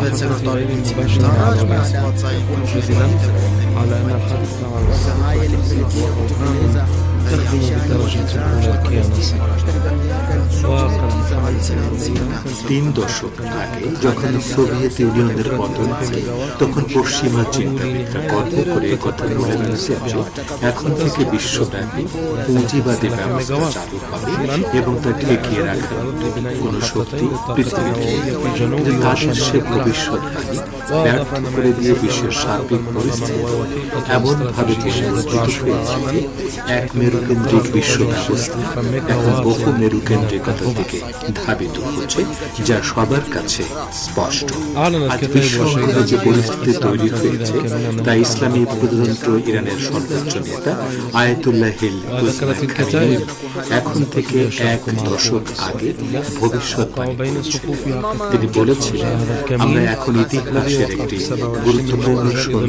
سير الطريق المباشر على أن الحديث عن تخدم بدرجة الأولى الكيانة তিন দশক আগে যখন সোভিয়েত ইউনিয়নের পতন হয় তখন পশ্চিমা চিন্তাবিদরা গর্ব করে কথা বলে দিয়েছে যে এখন থেকে বিশ্বব্যাপী পুঁজিবাদী ব্যবস্থা চালু হবে এবং তা ঠেকিয়ে রাখার কোন শক্তি পৃথিবীতে কিন্তু তাদের সে ভবিষ্যৎবাণী ব্যর্থ করে দিয়ে বিশ্বের সার্বিক পরিস্থিতি এমনভাবে পরিবর্তিত হয়েছে যে এক মেরুকেন্দ্রিক বিশ্ব ব্যবস্থা এখন বহু মেরুকেন্দ্রিকতার দিকে ধাবিত হচ্ছে যা সবার কাছে স্পষ্ট। আজ বিশ্বজুড়ে যে পরিস্থিতি তৈরি হয়েছে তা ইসলামী প্রজাতন্ত্র ইরানের সর্বোচ্চ নেতা আয়াতুল্লাহ খামেনি এখন থেকে এক দশক আগে ভবিষ্যৎবাণী করেছেন। তিনি বলেছিলেন, আমরা এখন ইতিহাসের একটি গুরুত্বপূর্ণ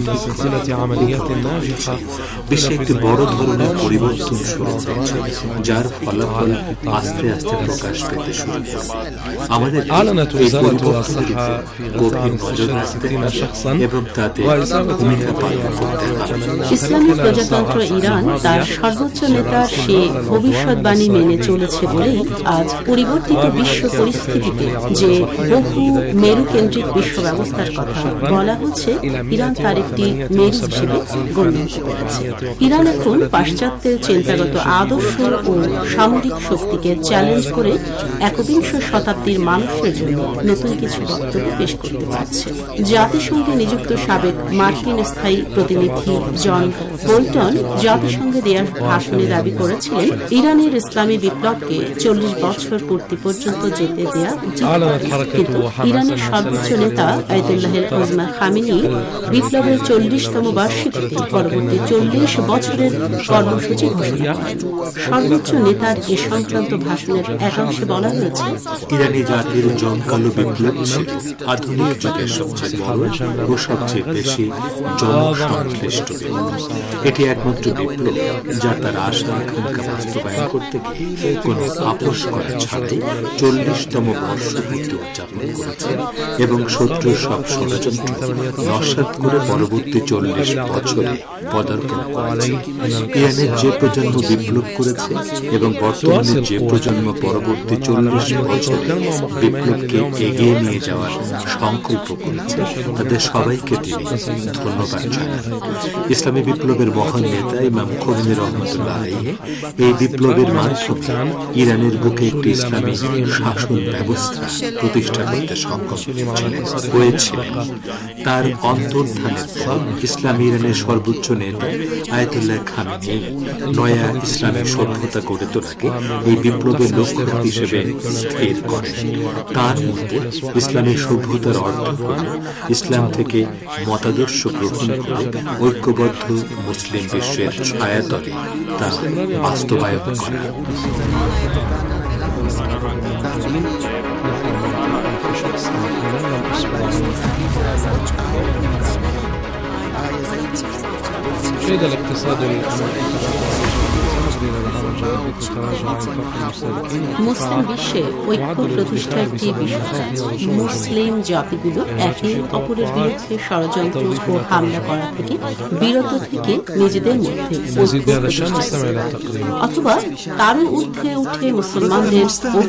বিশ্বে একটি বড় ধরনের পরিবর্তন শুরু হয়েছে যার ফলাফল আস্তে আস্তে প্রকাশ পেতে শুরু হয়েছে। আমাদের এই পরিবর্তনের উপর গভীর নজর রাখতে এবং তাতে ভূমিকা পালন করতে হবে। ইসলামী প্রজাতন্ত্র ইরান তার সর্বোচ্চ নেতার সে ভবিষ্যৎবাণী মেনে চলেছে বলেই আজ পরিবর্তিত বিশ্ব পরিস্থিতিতে যে বহু মেরুকেন্দ্রিক বিশ্ব ব্যবস্থার কথা বলা হচ্ছে, ইরান তার একটি মেরু হিসেবে গণ্য হতে পেরেছে। ইরান এখন পাশ্চাত্যের চিন্তাগত আদর্শ ও সামরিক শক্তিকে চ্যালেঞ্জ করে একবিংশ শতাব্দীর মানুষের জন্য নতুন কিছু বক্তব্য পেশ করতে পারছে। জাতিসংঘে নিযুক্ত সাবেক মার্কিন স্থায়ী প্রতিনিধি জন বোল্টন জাতিসংঘে দেয়া ভাষণে দাবি করেছিলেন, ইরানের ইসলামী বিপ্লবকে 40 বছর পূর্তি পর্যন্ত যেতে দেয়া উচিত। কিন্তু ইরানের সর্বোচ্চ নেতা আয়াতুল্লাহ খামেনি বিপ্লবের 40তম বার্ষিকীতে পরবর্তী 40 বছরের কর্মসূচি ঘোষণা করেন। সর্বোচ্চ নেতার এ সংক্রান্ত ভাষণের একাংশে বলা হয়েছে, ইরানি জাতির জমকালো বিপ্লব ছিল আধুনিক যুগের সবচেয়ে বড় ও সবচেয়ে বেশি জনসংশ্লিষ্ট বিপ্লব। এটি একমাত্র বিপ্লব যা তার আশা আকাঙ্ক্ষা বাস্তবায়ন করতে গিয়ে কোনো আপোষ করা ছাড়াই 40তম বর্ষপূর্তি উদযাপন করেছে এবং শত্রুর সব ষড়যন্ত্র নস্যাৎ করে পরবর্তী 40 বছরে পদার্পণ করেছে। ইরানের যে প্রজন্ম বিপ্লব করেছে এবং বর্তমানে যে প্রজন্ম পরবর্তী 40 বছরে বিপ্লবকে এগিয়ে নিয়ে যাওয়ার সংকল্প করেছে, তাদের সবাইকে তিনি ধন্যবাদ জানান। ইসলামী বিপ্লবের মহান নেতা ইমাম খোমেনি রহমতুল্লাহ আলাইহি এই বিপ্লবের মাধ্যমে ইরানের বুকে একটি ইসলামী শাসন ব্যবস্থা প্রতিষ্ঠা করতে সক্ষম হয়েছিলেন। তার অন্তর্ধানের পর ইসলামী ইরানের সর্বোচ্চ নেতা আয়াতুল্লাহ খামেনি নয়া ইসলামী সভ্যতা গড়ে তোলাকে এই বিপ্লবের লক্ষ্য হিসেবে স্থির করেন। তার মধ্যে ইসলামী সভ্যতার অর্থ হল ইসলাম থেকে মতাদর্শ গ্রহণ করে ঐক্যবদ্ধ মুসলিম বিশ্বের ছায়াতলে তা বাস্তবায়ন করা। شهد الاقتصاد মুসলিম বিশ্বে ঐক্য প্রতিষ্ঠা একটি বিষয়। মুসলিম জাতিগুলো একে অপরের বিরুদ্ধে ষড়যন্ত্র ও হামলা করা থেকে বিরত থেকে নিজেদের মধ্যে অথবা তারও ঊর্ধ্বে উঠে মুসলমানদের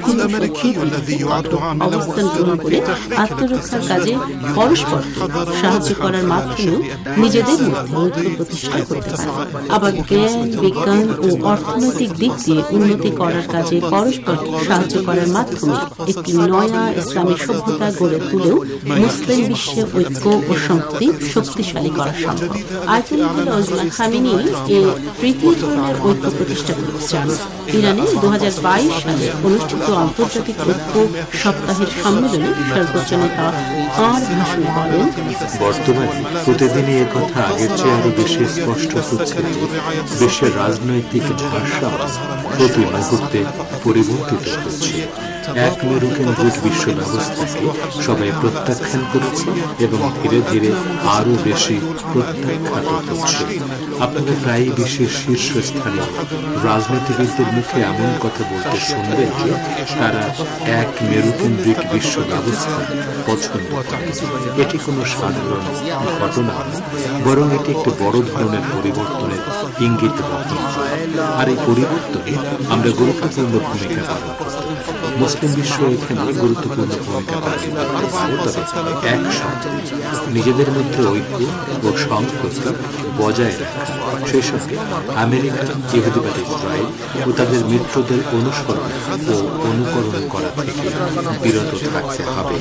অবস্থান গ্রহণ করে আত্মরক্ষার কাজে পরস্পরকে সাহায্য করার মাধ্যমেও নিজেদের মধ্যে ঐক্য প্রতিষ্ঠা করতে পারে। আবার জ্ঞান, বিজ্ঞান ও অর্থনৈতিক দিক দিয়ে উন্নতি করার কাজে পরস্পর সাহায্য করার মাধ্যমে একটি নয়া ইসলামী সভ্যতা গড়ে তুলেও মুসলিম বিশ্বে ঐক্য ও সংহতি শক্তিশালী করা সম্ভব। আয়াতুল্লাহ খামেনি এ তৃতীয় ধরনের ঐক্য প্রতিষ্ঠা করতে চান। ইরানে 2022 সালে অনুষ্ঠিত আন্তর্জাতিক ঐক্য সপ্তাহের সম্মেলনে সর্বোচ্চ নেতা তাঁর ভাষণে বলেন, বর্তমানে প্রতিদিনই একথা আগের চেয়ে আরো বেশি স্পষ্ট হচ্ছে যে বিশ্বের রাজনৈতিক ভাষা প্রতি মুহূর্তে পরিবর্তিত হচ্ছে। এক মেরুকেন্দ্রিক বিশ্ব ব্যবস্থাকে সবাই প্রত্যাখ্যান করেছে এবং ধীরে ধীরে আরও বেশি প্রত্যাখ্যাত হচ্ছে। আপনারা প্রায় বিশ্বের শীর্ষস্থানীয় রাজনীতিবিদদের মুখে এমন কথা বলতে শুনবেন যে তারা এক মেরুকেন্দ্রিক বিশ্ব ব্যবস্থা পছন্দ করে। এটি কোনো সাধারণ ঘটনা নয়, বরং এটি একটি বড় ধরনের পরিবর্তনের ইঙ্গিত বহন করে। আর এই পরিবর্তনে আমরা গুরুত্বপূর্ণ ভূমিকা পালন করি। মুসলিম বিশ্ব এখানে গুরুত্বপূর্ণ ভূমিকা পালন করতে পারে, তবে একসাথে নিজেদের মধ্যে ঐক্য ও সংহতি বজায় রাখা, সেই সঙ্গে আমেরিকা, ইহুদিবাদ ইসরায়েল ও তাদের মিত্রদের অনুসরণ ও অনুকরণ করা থেকে বিরত থাকতে হবে।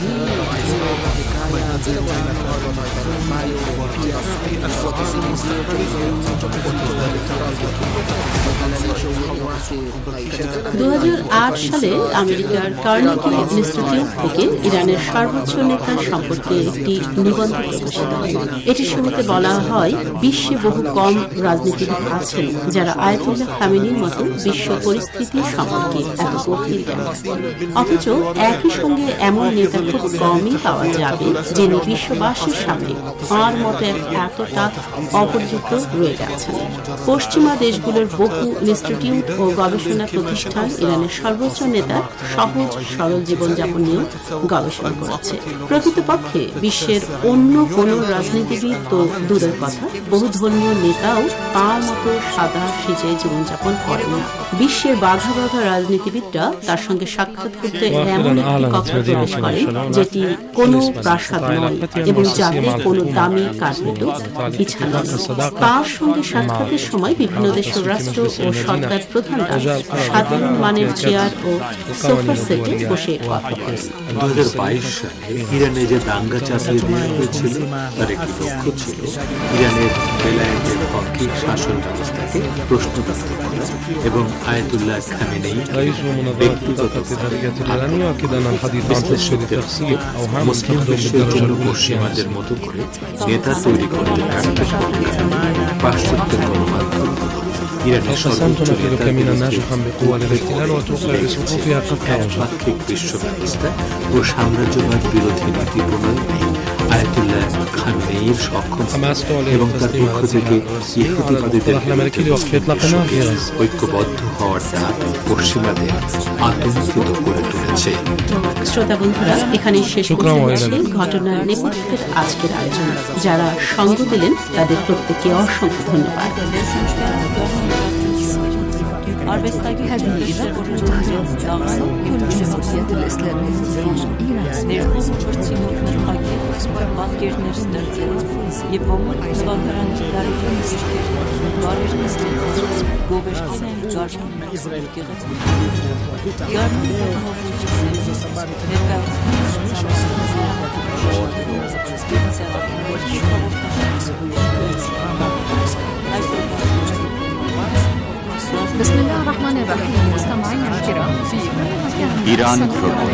2008 সালে আমেরিকার কার্নেগি ইনস্টিটিউট থেকে ইরানের সর্বোচ্চ নেতা সম্পর্কে একটি নিবন্ধ প্রকাশিত হয়। এটির শুরুতে বলা হয়, বিশ্বে বহু কম রাজনীতিবিদ আছেন যারা আয়াতুল্লাহ খামেনির মতো বিশ্ব পরিস্থিতি সম্পর্কে এত গভীর জ্ঞান রাখেন। অথচ একই সঙ্গে এমন নেতা খুব কমই পাওয়া যাবে যিনি বিশ্ববাসীর সামনে তাঁর মতো এতটা অপরিচিত রয়ে গেছেন। পশ্চিমা দেশগুলোর বহু ইনস্টিটিউট ও গবেষণা প্রতিষ্ঠান ইরানের সর্বোচ্চ নেতার সহজ সরল জীবনযাপন নিয়ে গবেষণা করেছে। প্রকৃতপক্ষে বিশ্বের অন্য কোনো রাজনীতিবিদ তো দূরের কথা, বহু ধর্মীয় নেতাও তাঁর মতো সাদা সিজে জীবনযাপন করেন না। বিশ্বের বাঘা বাঘা রাজনীতিবিদরা তার সঙ্গে সাক্ষাৎ করতে এমন একটি কক্ষে প্রবেশ করেন যেটি কোনো প্রাসাদ নয় এবং যাতে কোনো দামি কার্পেটও বিছানো নেই। তার সঙ্গে সাক্ষাতের সময় বিভিন্ন দেশের রাষ্ট্র ও সরকার প্রধানরা সাধারণ মানের চেয়ার ও সোফার সেটে বসে কথা বলেন। 2022 সালে ইরানে যে দাঙ্গা চাপিয়ে দেওয়া হয়েছিল তার একটি লক্ষ্য ছিল ইরানের বেলায়েতের পক্ষে শাসন ব্যবস্থাকে প্রশ্নবিদ্ধ করা এবং আয়াতুল্লাহ খামেনেই মুসলিম বিশ্বের জন্য পশ্চিমাদের মতো করে নেতা তৈরি করতে ব্যর্থ পাশ্চাত্য গণমাধ্যম ইরানের সর্বোচ্চ একপাক্ষিক বিশ্ব ব্যবস্থা ও সাম্রাজ্যবাদ বিরোধী নীতি প্রণয়নে আয়াতুল্লাহ খামেনেইর সক্ষম এবং তার পক্ষ থেকে ইহুদিবাদীদের ঐক্যবদ্ধ হওয়ার ডাক পশ্চিমাদের আতঙ্কিত করে তুলেছে। শ্রোতা বন্ধুরা, এখানে শেষ হচ্ছে ঘটনার নেপথ্যের আজকের আয়োজন। যারা সঙ্গ দিলেন তাদের প্রত্যেককে অসংখ্য ধন্যবাদ। هذه إذاعة الجمهورية الإسلامية بسم الله الرحمن الرحيم. مستمعينا الكرام في كل مكان إيران ভ্রমণ।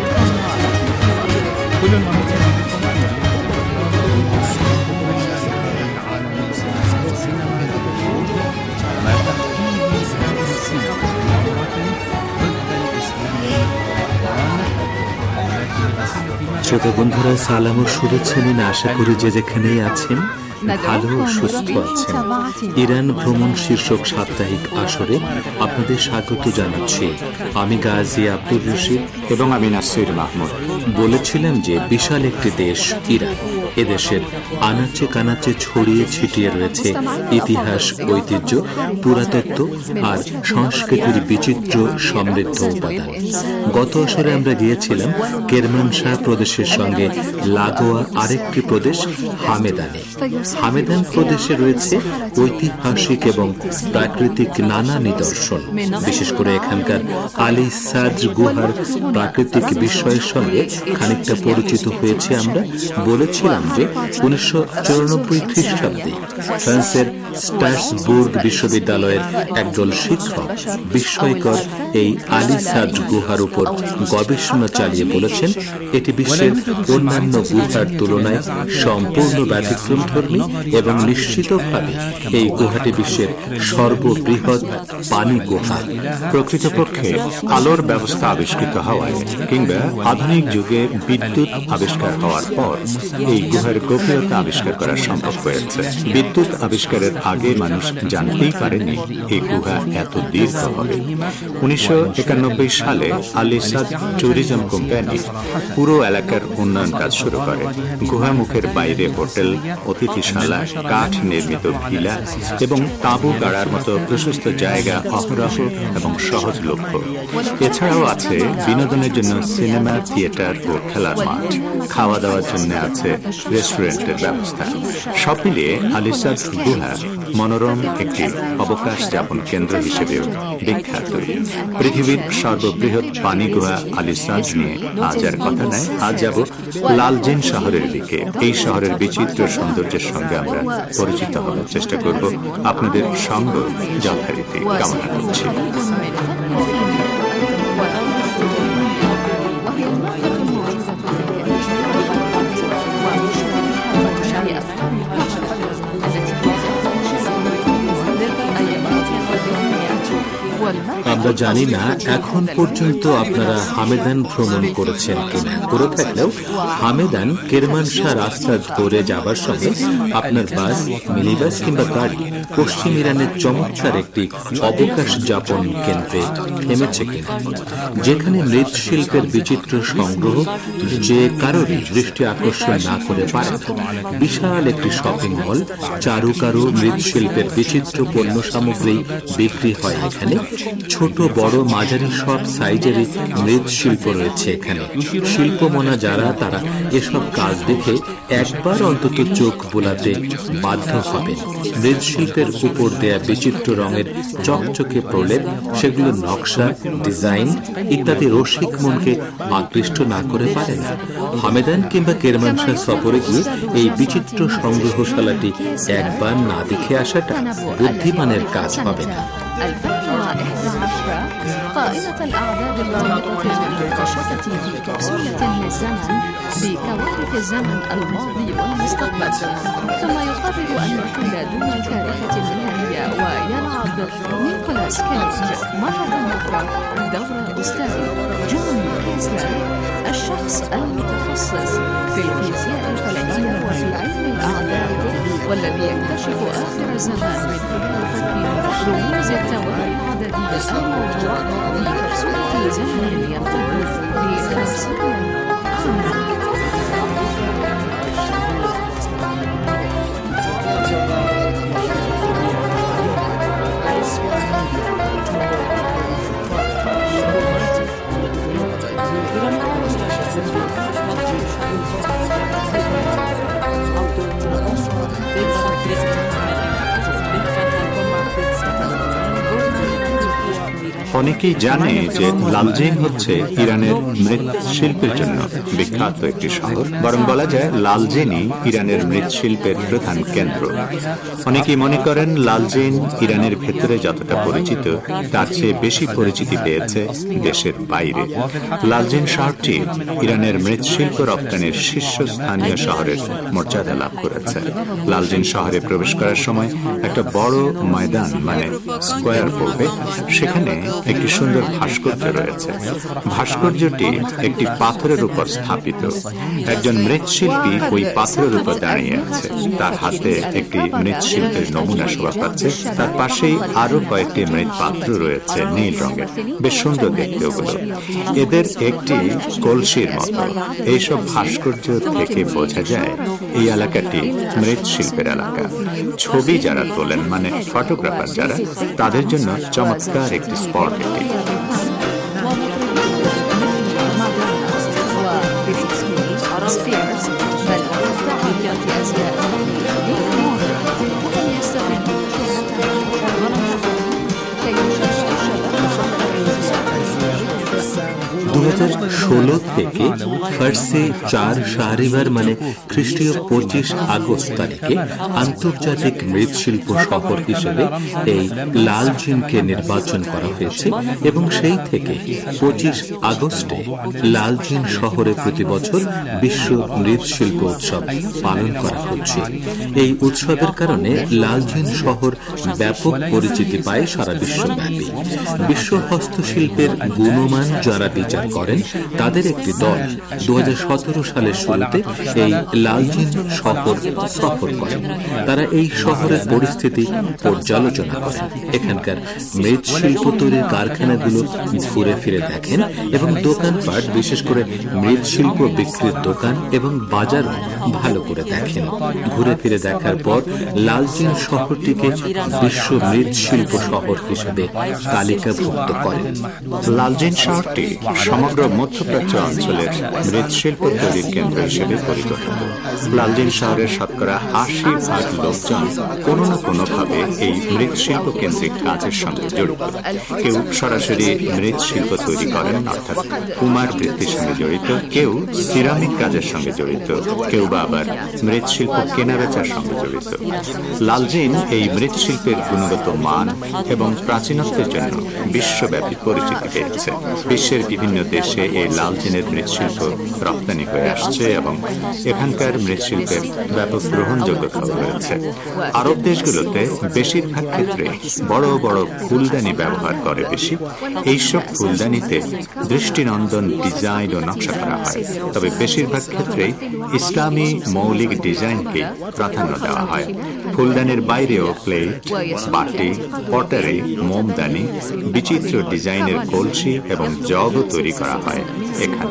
শ্রোতা বন্ধুরা, সালাম ও শুভেচ্ছা নিন। আশা করি যে যেখানেই আছেন ভালো ও সুস্থ আছেন। ইরান ভ্রমণ শীর্ষক সাপ্তাহিক আসরে আপনাদের স্বাগত জানাচ্ছি। আমি গাজী আব্দুর রশিদ এবং আমি নাসির মাহমুদ। বলেছিলাম যে বিশাল একটি দেশ ইরান। এদেশের আনাচে কানাচে ছড়িয়ে ছিটিয়ে রয়েছে ইতিহাস, ঐতিহ্য, পুরাতত্ত্ব আর সংস্কৃতির বিচিত্র সমৃদ্ধ উপাদান। গত আসরে আমরা গিয়েছিলাম কেরমানশাহ প্রদেশের সঙ্গে লাগোয়া আরেকটি প্রদেশ হামেদানে। হামেদান প্রদেশে রয়েছে ঐতিহাসিক এবং প্রাকৃতিক নানা নিদর্শন। বিশেষ করে এখানকার আলী সাজ গুহার প্রাকৃতিক বিষয়ের সঙ্গে খানিকটা পরিচিত হয়েছে আমরা। বলেছিলাম যে 1994 খ্রিস্টাব্দে ফ্রান্সের স্ট্রাসবুর্গ বিশ্ববিদ্যালয়ের একদল শিক্ষক বিস্ময়কর এই আলী সাজ গুহার উপর গবেষণা চালিয়ে বলেছেন এটি বিশ্বের অন্যান্য গুহার তুলনায় সম্পূর্ণ ব্যতিক্রমধর্মী পরিশ্রমী এবং নিশ্চিতভাবে এই গুহাটি বিশ্বের সর্ববৃহৎ পানি গুহা। প্রকৃতপক্ষে আলোর ব্যবস্থা আবিষ্কৃত হওয়ায় কিংবা আধুনিক যুগে বিদ্যুৎ আবিষ্কার হওয়ার পর এই গুহার গভীরতা আবিষ্কার করা সম্ভব হয়েছে। বিদ্যুৎ আবিষ্কারের আগে মানুষ জানতেই পারেনি এই গুহা এত দীর্ঘ হবে। 1991 সালে আলিসাদ ট্যুরিজম কোম্পানি পুরো এলাকার উন্নয়ন কাজ শুরু করে। গুহা মুখের বাইরে হোটেল, অতিথিশালা, কাঠ নির্মিত ভিলা এবং তাঁবু গাড়ার মতো প্রশস্ত জায়গা অহরহ এবং সহজলভ্য। এছাড়াও আছে বিনোদনের জন্য সিনেমা, থিয়েটার ও খেলার মাঠ। খাওয়া দাওয়ার জন্য আছে রেস্টুরেন্টের ব্যবস্থা। সব মিলিয়ে আলিসাদ গুহা মনোরম একটি অবকাশ যাপন কেন্দ্র হিসেবেও বিখ্যাত। পৃথিবীর সর্ববৃহৎ পানি গুহা আলিসাদ নিয়ে আজ আর কথা নাই। আজ যাব লালজেন শহরের দিকে। এই শহরের বিচিত্র সৌন্দর্যের সঙ্গে আমরা পরিচিত হওয়ার চেষ্টা করব। আপনাদের সঙ্গ যথারীতি কামনা করছি। আমরা জানি না এখন পর্যন্ত আপনারা হামেদান ভ্রমণ করেছেন কিনা। করে থাকলেও হামেদান কেরমানশাহ রাস্তা ধরে যাবার সময় আপনার বাস, মিনিবাস কিংবা গাড়ি পশ্চিম ইরানের চমৎকার একটি অবকাশ যাপন কেন্দ্রে থেমেছে কিনা, যেখানে মৃৎশিল্পের বিচিত্র সংগ্রহ যে কারোরই দৃষ্টি আকর্ষণ না করে পারে। বিশাল একটি শপিং মল, চারুকারু মৃৎশিল্পের বিচিত্র পণ্য সামগ্রী বিক্রি হয় এখানে। ছোট বড় মাঝারি সব সাইজেরই মৃৎশিল্প রয়েছে এখানে। শিল্পমনা যারা, তারা এসব কাজ দেখে একবার অন্তত চোখ বোলাতে বাধ্য হবেন। মৃৎশিল্পের উপর দেয়া বিচিত্র রঙের চকচকে প্রলেপ, সেগুলো নকশা, ডিজাইন ইত্যাদি রসিক মনকে আকৃষ্ট না করে পারে না। হামেদান কিংবা কেরমানশাহ সফরে গিয়ে এই বিচিত্র সংগ্রহশালাটি একবার না দেখে আসাটা বুদ্ধিমানের কাজ হবে না। قائمة الأعداد المربوطة بالمناقشة في كبسولة للزمن بكوارث الزمن الماضي والمستقبل، ثم يقرر أن يحل دون الكارثة النهائية ويلعب نيكولاس كيج مرة أخرى دور أستاذ جون كيسلر، الشخص المتخصص في الفيزياء الفلكية وفي علم الأعداد، والذي يكتشف آخر الزمان من خلال فك رموز التوالي العددية الموجودة في كبسولة زمن يمتد ل50 عاما. অনেকেই জানে যে লালজেন হচ্ছে ইরানের মৃৎশিল্পের জন্য বিখ্যাত একটি শহর। বরং বলা যায় লালজেনই ইরানের মৃৎশিল্পের প্রধান কেন্দ্র। অনেকেই মনে করেন লালজেন ইরানের ভেতরে যতটা পরিচিত তার চেয়ে বেশি পরিচিতি পেয়েছে দেশের বাইরে। লালজেন শহরটি ইরানের মৃৎশিল্প রপ্তানির শীর্ষস্থানীয় শহরের মর্যাদা লাভ করেছে। লালজেন শহরে প্রবেশ করার সময় একটা বড় ময়দান মানে স্কোয়ার পড়বে। সেখানে একটি সুন্দর ভাস্কর্য রয়েছে। ভাস্কর্যটি একটি পাথরের উপর স্থাপিত। একজন মৃৎশিল্পী ওই পাথরের উপর দাঁড়িয়ে আছে। তার হাতে একটি মৃৎশিল্পের নমুনা শোভা পাচ্ছে। তার পাশেই আরো কয়েকটি মৃৎ পাত্র রয়েছে নীল রঙের, বেশ সুন্দর দেখতে ওগুলো। এদের একটি কলসির মতো। এইসব ভাস্কর্য থেকে বোঝা যায় এই এলাকাটি মৃৎশিল্পের এলাকা। ছবি যারা তোলেন মানে ফটোগ্রাফার যারা, তাদের জন্য চমৎকার একটি স্পট এটি। 16 থেকে ফার্সে 4 শাহরিবার মানে খ্রিস্টীয় 25 আগস্ট তারিখে আন্তর্জাতিক মৃৎশিল্প শহর হিসেবে এই লালজিনকে নির্বাচন করা হয়েছে এবং সেই থেকে 25 আগস্টে লালজিন শহরে প্রতি বছর বিশ্ব মৃৎশিল্প উৎসব পালন করা হচ্ছে। এই উৎসবের কারণে লালজিন শহর ব্যাপক পরিচিতি পায় সারা বিশ্বব্যাপী। বিশ্ব হস্তশিল্পের গুণমান যারা বিচার করেন তাদের একটি দল 2017 সালের শুরুতে এই লালজিন শহর সফর করেন। তারা এই শহরের পরিস্থিতি পর্যালোচনা করেন, এখানকার মৃৎশিল্প তৈরির কারখানাগুলো ঘুরে ফিরে দেখেন এবং দোকানপাট, বিশেষ করে মৃৎশিল্প বিক্রির দোকান এবং বাজারও ভালো করে দেখেন। ঘুরে ফিরে দেখার পর লালজিন শহরটিকে বিশ্ব মৃৎশিল্প শহর হিসেবে তালিকাভুক্ত করেন। লালজিন শহরটি সমগ্র মধ্যপ্রাচ্য অঞ্চলের মৃৎশিল্প তৈরির কেন্দ্র হিসেবে পরিচিত। লালজিন শহরের শতকরা 80% লোকজন কোনো না কোনোভাবে এই মৃৎশিল্প কেন্দ্রিক কাজের সঙ্গে জড়িত। কেউ সরাসরি মৃৎশিল্প তৈরি করেন, অর্থাৎ কুমার বৃত্তির সঙ্গে জড়িত, কেউ সিরামিক কাজের সঙ্গে জড়িত, কেউ বা আবার মৃৎশিল্প কেনাবেচার সঙ্গে জড়িত। লালজিন এই মৃৎশিল্পের গুণগত মান এবং প্রাচীনত্বের জন্য বিশ্বব্যাপী পরিচিতি পেয়েছে। বিশ্বের বিভিন্ন দেশে এই লালজিনের মৃৎশিল্প রপ্তানি হয়ে আসছে এবং এখানকার মৃৎশিল্পের ব্যাপক গ্রহণযোগ্যতা রয়েছে। আরব দেশগুলোতে বেশিরভাগ ক্ষেত্রে বড় বড় ফুলদানি ব্যবহার করে বেশি। এইসব ফুলদানিতে দৃষ্টিনন্দন ডিজাইন ও নকশা করা হয়, তবে বেশিরভাগ ক্ষেত্রেই ইসলামী মৌলিক ডিজাইনকে প্রাধান্য দেওয়া হয়। ফুলদানির বাইরেও প্লেট, বাটি, পটারি, মোমদানি, বিচিত্র ডিজাইনের কলসি এবং জগও তৈরি করা হয় এখানে।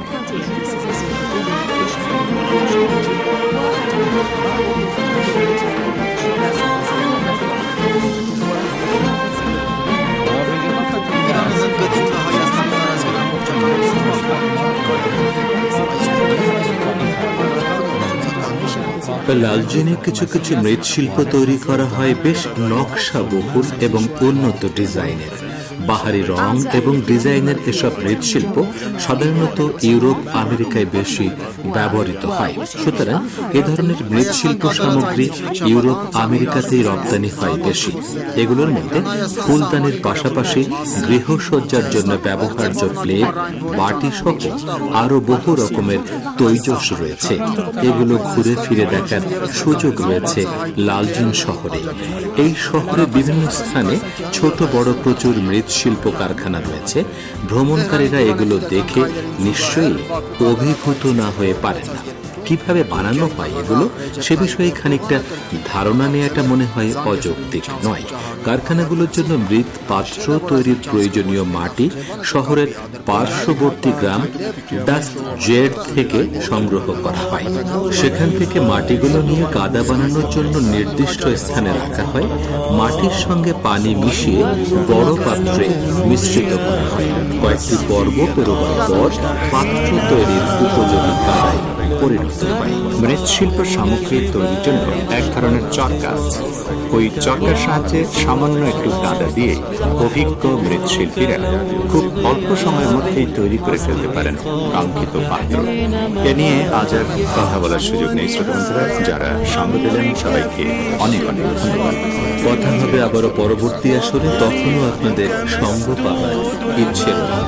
লালজিনে কিছু কিছু মৃৎশিল্প তৈরি করা হয় বেশ নকশা বহুল এবং উন্নত ডিজাইনের। বাহারি রং এবং ডিজাইনের এসব মৃৎশিল্প সাধারণত ইউরোপ, আমেরিকায় বেশি ব্যবহৃত হয়। সুতরাং এ ধরনের মৃৎশিল্প সামগ্রী ইউরোপ, আমেরিকাতেই রপ্তানি হয় বেশি। এগুলোর মধ্যে ফুলদানির পাশাপাশি গৃহসজ্জার জন্য ব্যবহার্য প্লেট, বাটি সহ আরো বহু রকমের তৈজস রয়েছে। এগুলো ঘুরে ফিরে দেখার সুযোগ রয়েছে লালজিন শহরে। এই শহরে বিভিন্ন স্থানে ছোট বড় প্রচুর মৃৎশিল্প কারখানা রয়েছে। ভ্রমণকারীরা এগুলো দেখে নিশ্চয়ই অভিভূত না হয়ে পারেন না। কিভাবে বানানো হয় এগুলো, সে বিষয়ে খানিকটা ধারণা নেওয়াটা মনে হয় অযৌক্তিক নয়। কারখানাগুলোর জন্য মৃৎ পাত্র তৈরির প্রয়োজনীয় মাটি শহরের পার্শ্ববর্তী গ্রাম ডাস্ট জেড থেকে সংগ্রহ করা হয়। সেখান থেকে মাটিগুলো নিয়ে কাদা বানানোর জন্য নির্দিষ্ট স্থানে রাখা হয়। মাটির সঙ্গে পানি মিশিয়ে বড় পাত্রে মিশ্রিত করা হয়। কয়েকটি পর্ব পেরোবার পর পাত্র তৈরির উপযোগী কাদায় পরিণত হয়। মৃৎশিল্প সামগ্রী তৈরির জন্য এক ধরনের চরকা আছে। ওই চরকার সাহায্যে সামান্য একটু কাদা দিয়ে অভিজ্ঞ মৃৎশিল্পীরা খুব অল্প সময়ের মধ্যেই তৈরি করে ফেলতে পারেন কাঙ্ক্ষিত পাত্র। এ নিয়ে আজ আর কথা বলার সুযোগ নেই। শ্রোতাবন্ধুরা যারা সঙ্গ দিলেন সবাইকে অনেক অনেক ধন্যবাদ। কথা হবে আবারও পরবর্তী আসরে, তখনও আপনাদের সঙ্গ পাওয়ার ইচ্ছে রইল।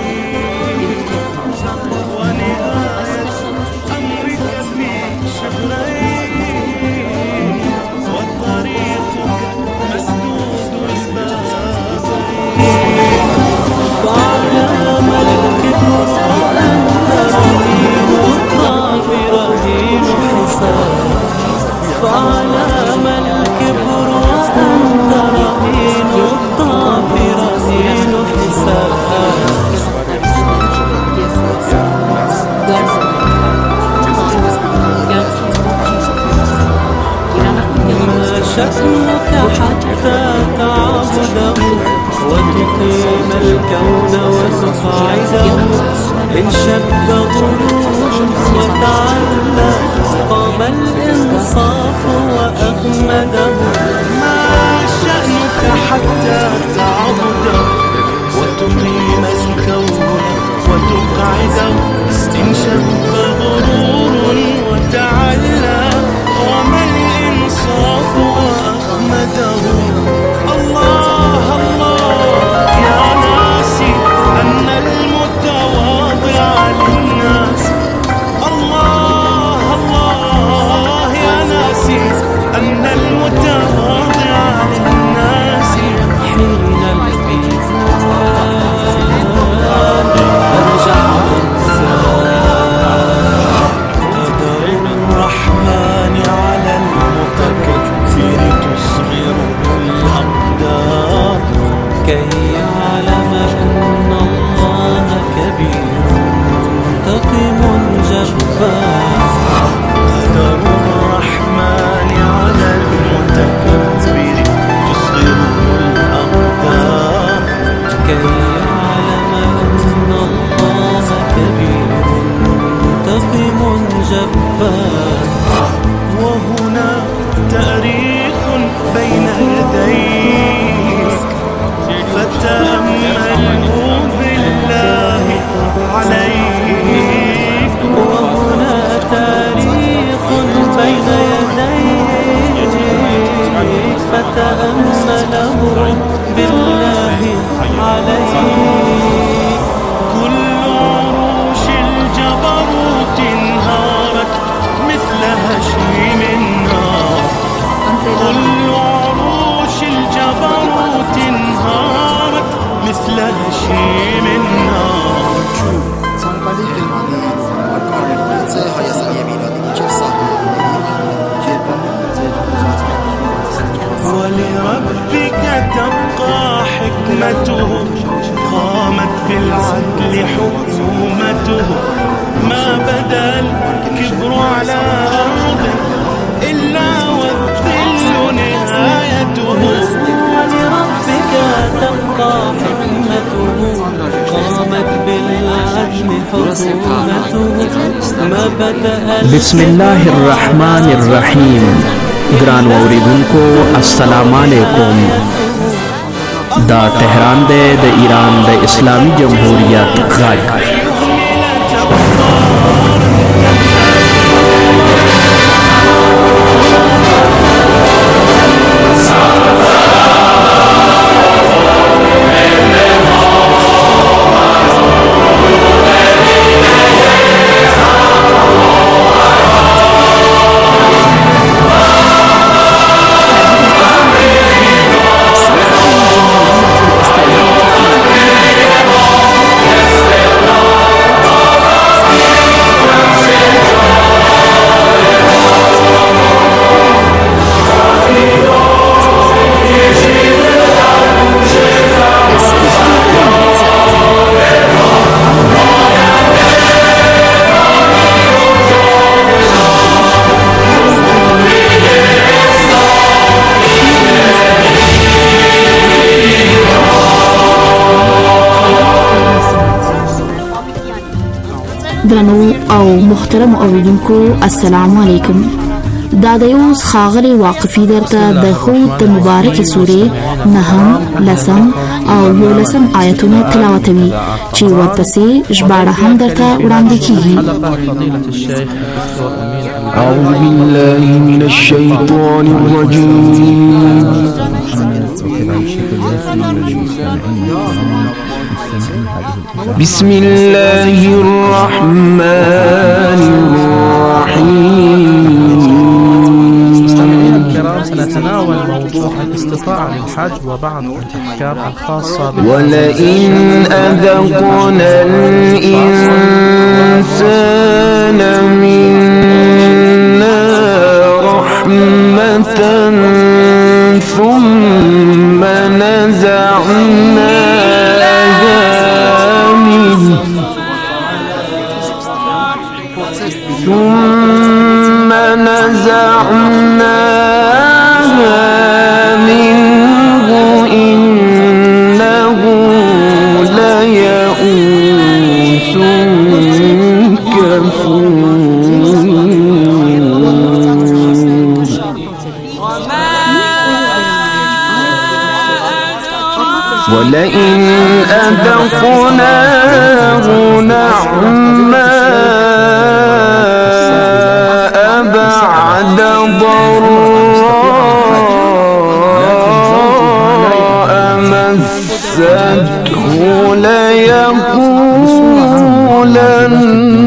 شأنك حتى تعبده وتقيم الكون وتقعده إن شب غروب وتعلى قام الإنصاف وأغمده. ما شأنك حتى تعبده وتقيم الكون وتقعده أمته قامت بالعدل حكومته ما بدا الكبر على أرض إلا والذل نهايته ولربك تبقى حكمته قامت بالعدل حكومته ما بدا. بسم الله الرحمن الرحیم. ګران اوریدونکو السلام علیکم. دا تهران دی د ایران د اسلامي جمهوریت غږ. درنو او محترم اوریدونکو السلام علیکم. دا د یو ښاغلي واقفي درته د هود د مبارکې سورې 9 10 او 11 آیتونه تلاوتوي چې ورپسې ژباړه هم درته وړاندې کیږي. أعوذ بالله من الشيطان الرجيم. بسم الله الرحمن الرحيم. مستمعينا الكرام سنتناول موضوع الاستطاعة للحج وبعض الأحكام الخاصة ولئن أذقنا الإنسان منا رحمة ثم نزعناها منه إنه ليئوس كفور. ولئن أذقناه نعماء بعد ضراء مسته ليقولن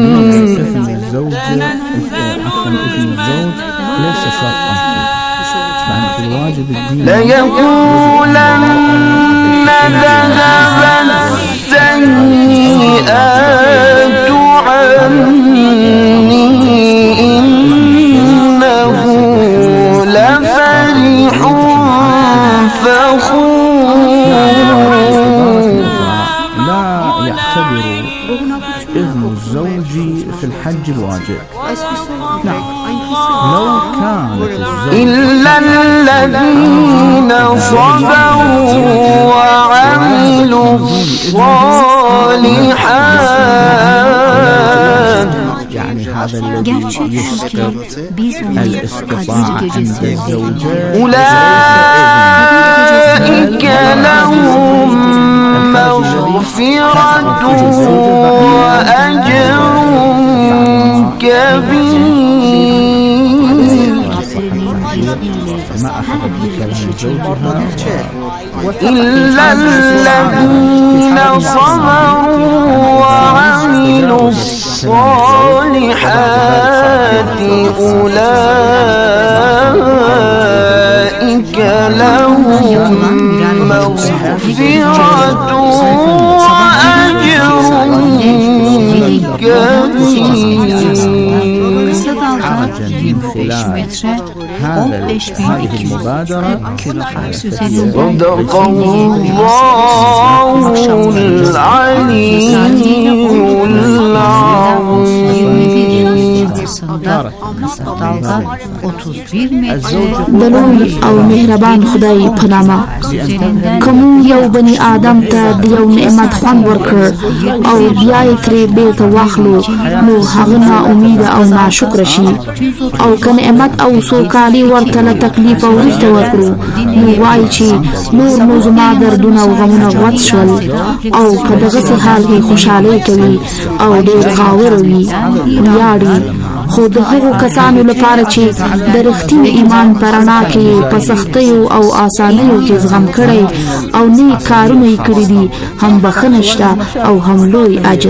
ذهب السيئات عني إنه لفرح فخور. لا يعتبر إذن الزوج في الحج الواجب. نعم لو كانت إلا الذين صبروا وعملوا الصالحات يعني هذا الذي يسقط الاستطاعة عند الزوجين أولئك لهم مغفرة وأجر كبير. إلا الذين صبروا وعملوا الصالحات أولئك لهم مغفرة وأجر كبير. هذه المبادرة صدق الله العلي د لوی او مهربان خدای په نامه کوم یو بني آدم ته د یو نعمت خوند ورکړ او بیا یې ترې بیرته واخلو نو هغه نا امید او ناشکر شي او که نعمت او سوکالي ورته له تکلیف وروسته ورکړو نو وایي چې نور نو زما دردونه او غمونه غوڅ شول او په دغسې حال کې خوشحالۍ کوي او ډېر غاور وي ویاړي خو د هغو کسانو لپاره چې د رښتیني ایمان په رڼا کې په سختیو او آسانیو کې زغم کړی او نیک کارونه یې کړي دي هم بښنه شته او هم لوی اجر.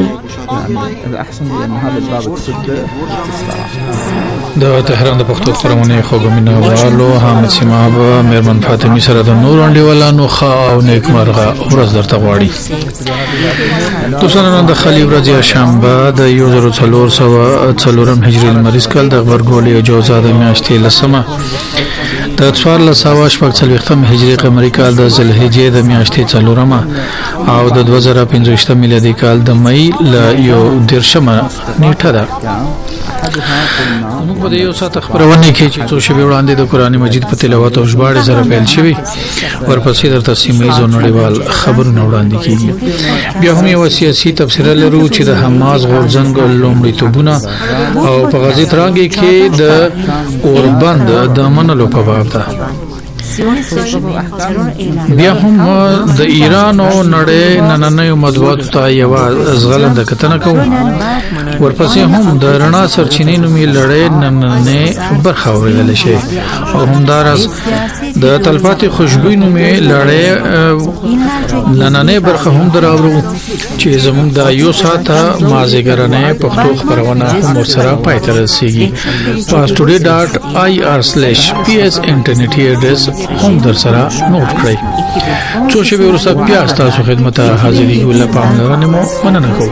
د تهران د پښتو خبرونه خوګمینه والو حامد سیماب مېرمن فاطمی سره د نور انډیوالانو ښه او نیکمرغه ورځ درته غواړي. تاسو نن د خلی ورځ شنبه د 1404 هجري لمریز کال د غبرګولي جوزا د میاشتې لسمه د 1440 هجري قمري کال د ذوالحجې د میاشتې څلورمه او د 2015 میلادي کال د مې ل 10مه نیټه ده. موږ په یو ساعت خبرونه کې چې څو شپې وړاندې د قران مجید په تلاوت او ژباړې سره پیل شوی ورپسې درته سیمه زو نړیوال خبرونه وړاندې کیږي. بیا هم یو سیاسي تفسیر لرو چې د حماس غورځنګ لومړیتوبونه او په غزې ترانګي کې د اوربند د منلو په باب ده. بیا هم د ایران او نړۍ نننۍ مطبوعاتو ته یو ازغلنده کتنه کوو. ورپسې هم د رڼا سرچینې نومي لړۍ نننۍ برخه اورېدل شي او همدارس د تلپاتې خوشبوی نومي لړۍ نننۍ برخه هم دراوړو چې زموږ د یو ساعت مازیګرنۍ پښتو خبرونه هم ورسره پای ته رسیږي. pastoday.ir/ps انټرنیټ ایډرس هم در سره نوٹ کړئ. څو شپې وروسته بیا ستاسو خدمت ته حاضرېږو. له پاملرنې مو مننه کوو.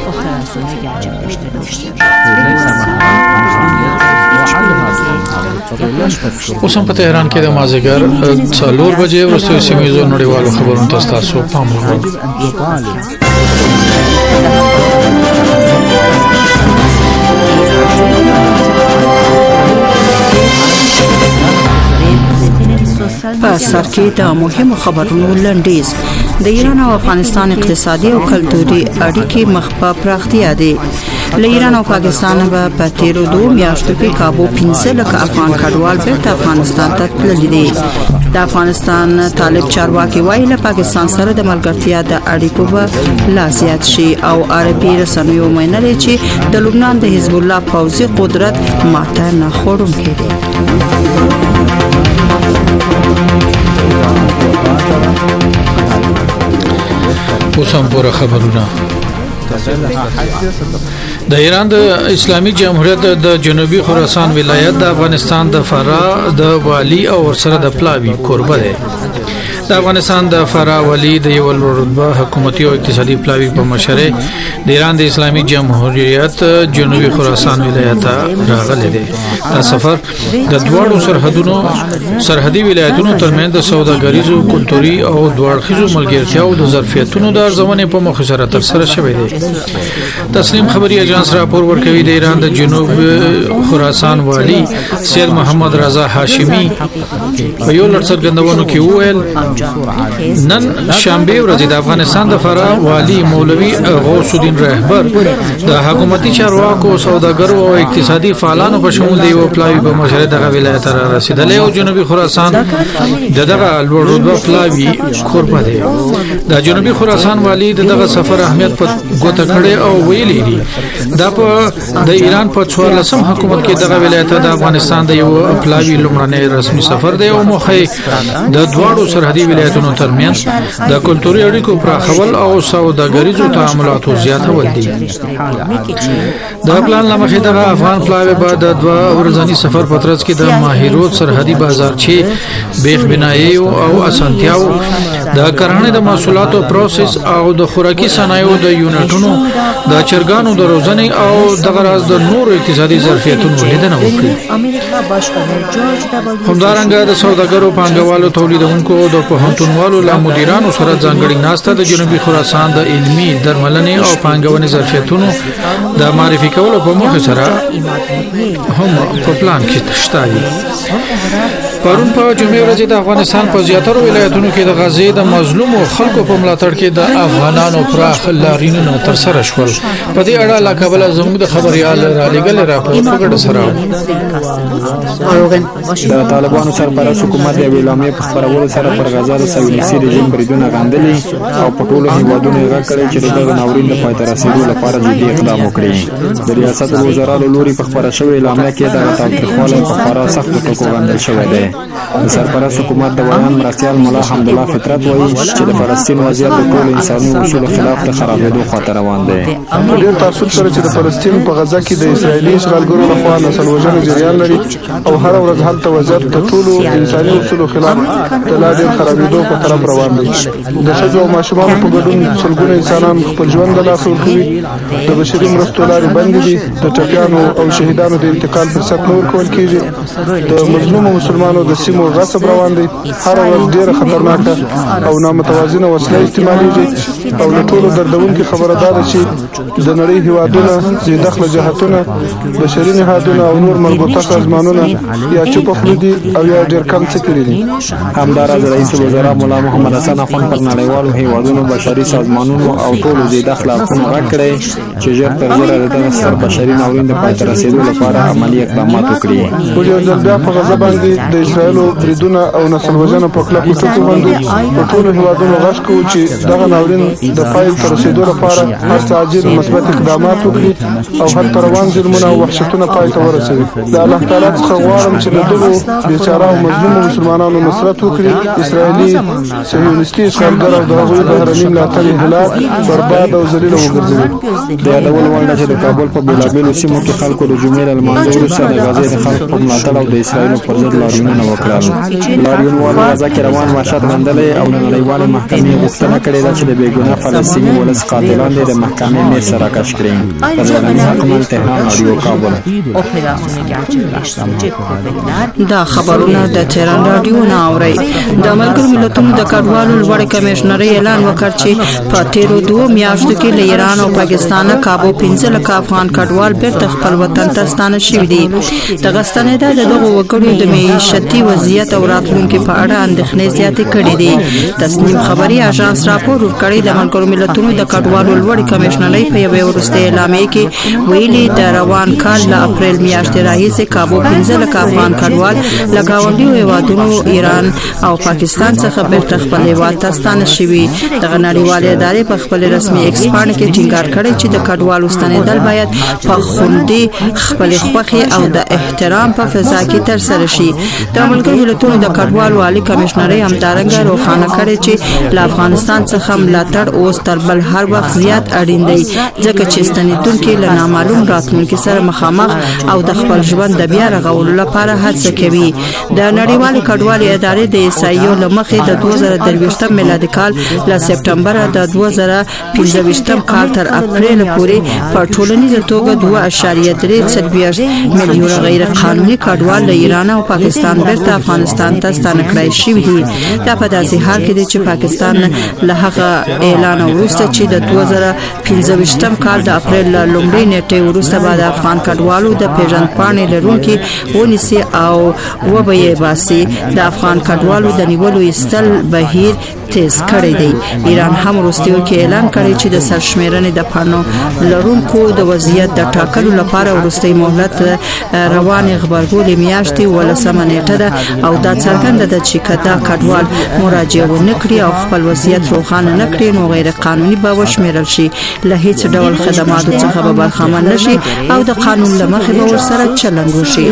اوس هم په تهران کې د مازیګر 4 بجې وروسته سیمه نړیوالو خبرونو ته تاسو پام وکړئ. په سر کې د مهمو خبرونو لنډیز. د ایران او افغانستان اقتصادي او کلتوري اړیکې مخ په پراختیا دي. له ایران او پاکستان په تیرو 2 میاشتو کې کابو 15 لک افغان کډوال بیرته افغانستان ته تللي دي. د افغانستان طالب چارواکي وایي له پاکستان سره د ملګرتیا د اړیکو به لا زیات شي او عربي رسنیو ویلي چې د لبنان د حزب الله پوځي قدرت ماته نه خوړونکی دی. اوسم پورا خبرونه. د ایران د اسلامي جمهوریت د جنوبي خراسان ولایت د افغانستان د فراه د والی او ورسره د پلاوی کوربه دی. د افغانستان د فراه والی د یو رتبه حکومتي او اقتصادي پلاوی په مشرۍ د ایران د اسلامي جمهوریت جنوبي خراسان ولایت راغلی دی. دا سفر د دواړو سرحدي ولایتونو ترمنځ د سوداګریزو، کلتوري او دواړخیزو ملګرتیاو د ظرفیتونو د ارزونې په موخه سره ترسره شوی دی. تسنیم خبري اژانس راپور ورکوي د ایران د جنوب خراسان والی سید محمد رضا هاشمی په یو لړڅرګندونو کې وویل نن شنبه ورځ د افغانستان د فراه والی مولوي غوث الدین رهبر د حکومتي چارواکو، سوداګرو او اقتصادي فعالانو په شمول دی او پلاوی په مشرۍ دغه ولایت را رسیدلی او جنوبي خراسان دغه لوړ رتبه پلاوی کوربه دی. د جنوبي خراسان والی دغه سفر اهمیت په ګوته کړی او ویلي دی دا په د ایران په 14 حکومت کې دغه ولایت د افغانستان د یو پلاوی لومړنی رسمي سفر دی او مخه د دواړو سرحدي ولایتونو ترمنځ د کلتوري اړیکو پراخول او سوداګریزو تعاملاتو زیاتول دي. د پلان لمخې دغه افغان فلاوی بعد د 2 ورځني سفر په ترڅ کې د ماهیرود سرحدي بازار چې بیخ بنایي او اسانتیاو د کرهڼې د محصولاتو پروسس او د خوراکي صنایعو د یونټونو د چرګانو د روزنې او دغه راز د نورو اقتصادي ظرفیتونو لیدنه وکړي. همدارنګه د سوداګرو پانګوالو تولیدونکو او د پوهنتونوالو له مدیرانو سره ځانګړي ناسته د جنوبي خراسان د علمي درملنې او پانګونې ظرفیتونو د معرفي کولو په موخه سره هم په پلان کې شته. پرون په جمعې ورځ د افغانستان په زیاترو ولایتونو کې د غزې د مظلومو خلکو په ملاتړ کې د افغانانو پراخ لاریونونه ترسره شول. په دې اړه لا کابل زموږ د خبريال را لګل راپور په ګډه سره د طالبانو سرپرست حکومت د اعلامیې په خبرولو سره پر غزا د صهیونیستي رژیم بریدونه غندلي او په ټولو هیوادونو یې غږ کړی چې دغه ناورین د پای ته رسېدو لپاره جدي اقدام وکړي. د ریاست الوزرا له لوري په خبره شوې اعلامیه کې د تاوتریخوالي په خورا سختو ټکو غندل شوی دی. د سرپرست حکومت د ویان مرستیال مولا حمدالله فطرت وایي چې د فلسطین وضعیت د ټولو انساني اصولو خلاف د خرابېدو خواته روان دی. ډېر تاسف سره چې د فلسطین په غزا کې د اسرایلي اشغالګرو لخوا نسل وژنې جریان لري او هر ورځ هلته وضعیت د ټولو انساني اصولو خلاف د لا ډېر خرابېدو په طرف روان دی. د ښځو او ماشومانو په ګډون سلګونه انسانان خپل ژوند له لاسه ورکوي. د بشري مرستو لارې بندې دي. د ټپیانو او شهیدانو د انتقال فرصت نه ورکول کېږي. د مظلومو مسلمانانو د سیمو غصب روان دی. هر ورځ ډېره خطرناکه او نامتوازنه وسله استعمالیږي او له ټولو دردونکې خبره دا ده چې د نړۍ هیوادونه ذیدخله جهتونه بشري نهادونه او نور مربوطه سازمانونه یا چوپه خوله دي او یا ډېر کم څه کړي دي. همداراز رئیس الوزرا مولا محمد حسن اخوند پر نړیوالو هیوادونو بشري سازمانونو او ټولو ذیدخله اړخونو غږ کړی چې ژر تر ژره د دغه ستر بشري ناورین د پای ته رسېدو لپاره عملي اقدامات وکړي. ولې یو ځل بیا په غزه باندې د اسرایلو بریدونه او نسل وژنه په کلکو ټکو باندې په ټولو هیوادونو غږ کوو چې دغه ناورین د پای ته رسېدو لپاره هر څه عاجل مثبت اقدامات وکړي او هر روان ظلمونه او وحشتونه پای ته ورسوي. د الله تعالی څخه غواړم چې د دغو بیچاره او مظلومو مسلمانانو نصرت وکړي. اسرایلي صهیونیستي اشغالګر او د هغوی بهرني ملاتړي هلاک برباد او ذلیله وګرځوي. د یادولو وړ ده چې د کابل په بېلابېلو سیمو کې خلکو د جمعې له لمانځه وروسته د غزې د خلکو په ملاتړ او د اسرایلو پر ضد لاریونونه وکړل. لاریونوالو غزه کې روان وحشت غندلی او د نړیوالې محکمې غوښتنه کړې ده چې د بېګناه فلسطیني ولس قاتلان دې د محکمې میز ته راکش کړي. تهران رادیو کابل. دا خبرونه د تهران رادیو نه اوري. د ملګرو ملتونو د کډوالو لوړ کمشنري اعلان وکړ چې په تیرو 2 میاشتو کې له ایران او پاکستان کابو 15 لک افغان کډوال بیرته خپل وطن ته ستانه شوي دي. دغه ستنېدا د دغو وګړو د معیشتي وضعیت او راتلونکو په اړه اندېښنې زیاتې کړې دي. تسنیم خبري اژانس راپور ورکړی د ملګرو ملتونو د کډوالو لوړ کمشنري په یوه ورسته اعلامیه کې ویلي د روان کال له اپریل میاشتې راهیسې کابو 15 لک افغان کډوال له ګاونډیو هیوادونو ایران او پاکستان څخه بیرته خپل هیواد ته ستانه شوي. دغه نړیوالې ادارې په خپل رسمي ایکس پاڼه کې ټینګار کړی چې د کډوالو ستنېدل باید په خوندي خپل خوښي او د احترام په فضا کې ترسره شي. د ملګرو ملتونو د کډوالو عالی کمشنري همدارنګه روښانه کړی چې له افغانستان څخه ملاتړ اوس تر بل هر وخت زیات اړین دی ځکه چې ستنېدونکي له نامعلوم راتلونکي سره مخامخ او د خپل ژوند د بیا رغولو لپاره هڅه کوي. د نړیوالې کډوالۍ ادارې د ایسایو له مخې د 2023 میلادي کال له سپټمبر د 2015 کال تر اپریل پورې په ټولنیزه توګه 2.3 میلیون غیر قانوني کډوال له ایران او پاکستان بیرته افغانستان ته ستانه کړای شوي دي. دا په داسې حال کې دی چې پاکستان له هغه اعلان وروسته چې د 2015 کال د اپریل لومړۍ نیټې وروسته بعد افغان کډوالو د پیژندپاڼې لرونکي ونیسي او وبې باسي د افغان کډوالو د نیولو ایستل بهیر تیز کړی دی. ایران هم وروستیو کې اعلان کړی چې د سرشمیرنې د پاڼو لرونکو د وضعیت د ټاکلو لپاره وروستۍ مهلت روانې غبرګولې میاشتې 18 نیټه زیاته ده او دا څرګنده ده چې کدا کډوال مراجعه ونکړي او خپل وضعیت روښانه نکړي نو غیر قانوني به وشمیرل شي، له هیڅ ډول خدماتو څخه به برخمن نشي او د قانون له مخې به ورسره چلند وشي.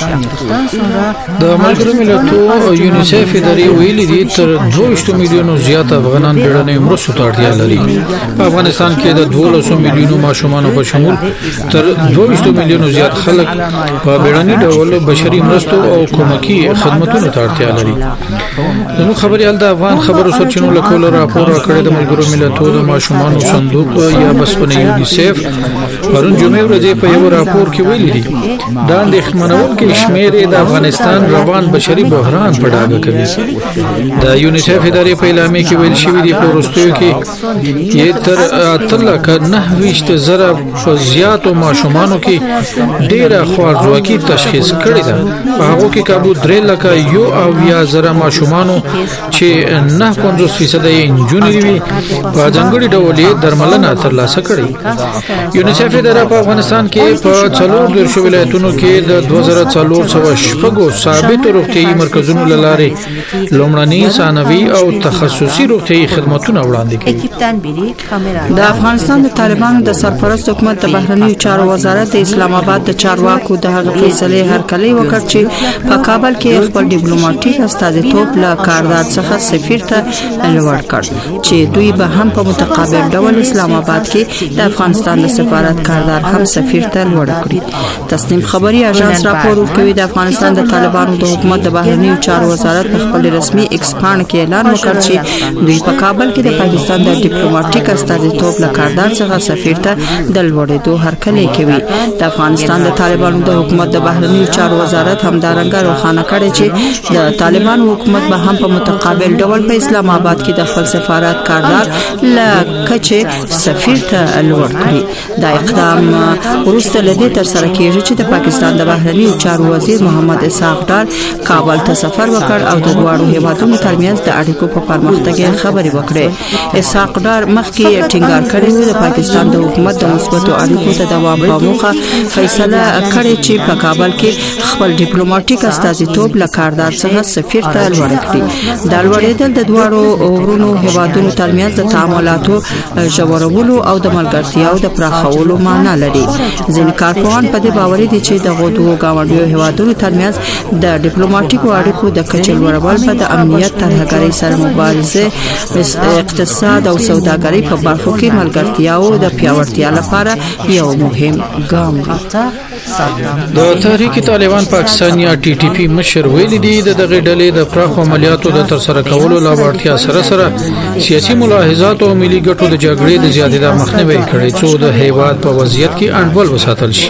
د ملګرو ملتونو یونیسف ادارې ویلي دي تر 22 میلیونو زیات افغانان بیړنۍ مرستو ته اړتیا لري. په افغانستان کې د 12 میلیونو ماشومانو په شمول تر 22 میلیونو زیات خلک په بیړنۍ ډول بشري مرستو او کومکي خدماتو ته اړتیا لري. نو خبريال د افغان خبرو سرچینو له کوله راپور ورکړی د ملګرو ملتونو د ماشومانو صندوق یا بسپنه یونیسف پرون جمعې ورځې په یو راپور کې ویلي دي دا اندېښمنونکي شمېر د افغانستان روان بشري بحران په ډاګه کوي. د یونیسف ادارې په اعلامیه کې ویل شوی دی په وروستیو کې تر 3,9,000 په زیاتو ماشومانو کې ډېره خوارځواکي تشخیص کړې ده. په هغو کې کابو 3,01,000 ماشومانو چې 9.50% یې نجونې وي په ځانګړي ډول یې درملنه ترلاسه کړې. یونیسف اداره په افغانستان کې په 4 ولایتونو کې د 2400 ثابت روغتيایي مرکزونو لاره لومړني ثانوي او تخصصي روغتيایي خدماتونه وړاندې کوي. د افغانستان د طالبانو د سرپرست حکومت د بهرنیو چارو وزارت د اسلام آباد د چارواکو د هغه فیصله هرکلی وکړ چې په کابل کې خپل ډیپلوماټیک استازیتوب له کاردار څخه سفیر ته لوړ کړ چې دوی به هم په متقابل ډول اسلام آباد کې د افغانستان د سفارت کاردار هم سفیر ته لوړ کړی. تسنیم خبري اژانس راپور ورکوي د افغانستان د طالبانو د حکومت د بهرنیو چارو وزارت په خپل رسمي ایکس پاڼه کې اعلان وکړ چې دوی په کابل کې د پاکستان د ډیپلوماټیک استازیتوب له کاردار څخه سفیر ته د لوړېدو هرکلی کوي. د افغانستان د طالبانو د حکومت د بهرنیو چارو وزارت همدارنګه روښانه کړی چې د طالبانو حکومت به هم په متقابل ډول په اسلام آباد کې د خپل سفارت کاردار له کچې سفیر ته لوړ کړي. دا اقدام وروسته له دې تر سره کېږي چې د پاکستان د بهرنیو چارو وزیر محمد اسحاق ډار کابل ته سفر وکړ او د دواړو هیوادونو ترمنځ د اړیکو په پرمختګ خبرې وکړې. اسحاق ډار مخکې ټینګار کړی و د پاکستان د حکومت د مثبتو اړیکو ته دوام په موخه فیصله کړې چې په کابل کې خپل ډیپلوماټیک استازیتوب له کاردار څخه سفیر ته لوړ کړي. دا لوړېدل د دواړو ورونو هیوادونو ترمنځ د تعاملاتو ژورولو او د ملګرتیاو د پراخولو معنا لري. ځینې کارپوهان په دې باور دي چې د غوډو گاونډیو هیوادونو ترمنځ د ډیپلوماټیکو اړیکو د کچې لوړول په د امنیت ترهګرۍ سره مبارزه، اقتصاد او سوداګرۍ په برخو کې ملګرتیاو د پیاوړتیا لپاره یو مهم ګام دی. د تحریک طالبان پاکستان یا ټي ټي پی مشر ویلي دي د دغه ډلې د پراخ عملیاتو د ترسره کولو لا وړتیا سره سیاسي ملاحظات او ملي ګټو د جګړې د زیاتېدا مخنیوي کړي چې د هیواد په وضعیت کې انډول وساتل شي.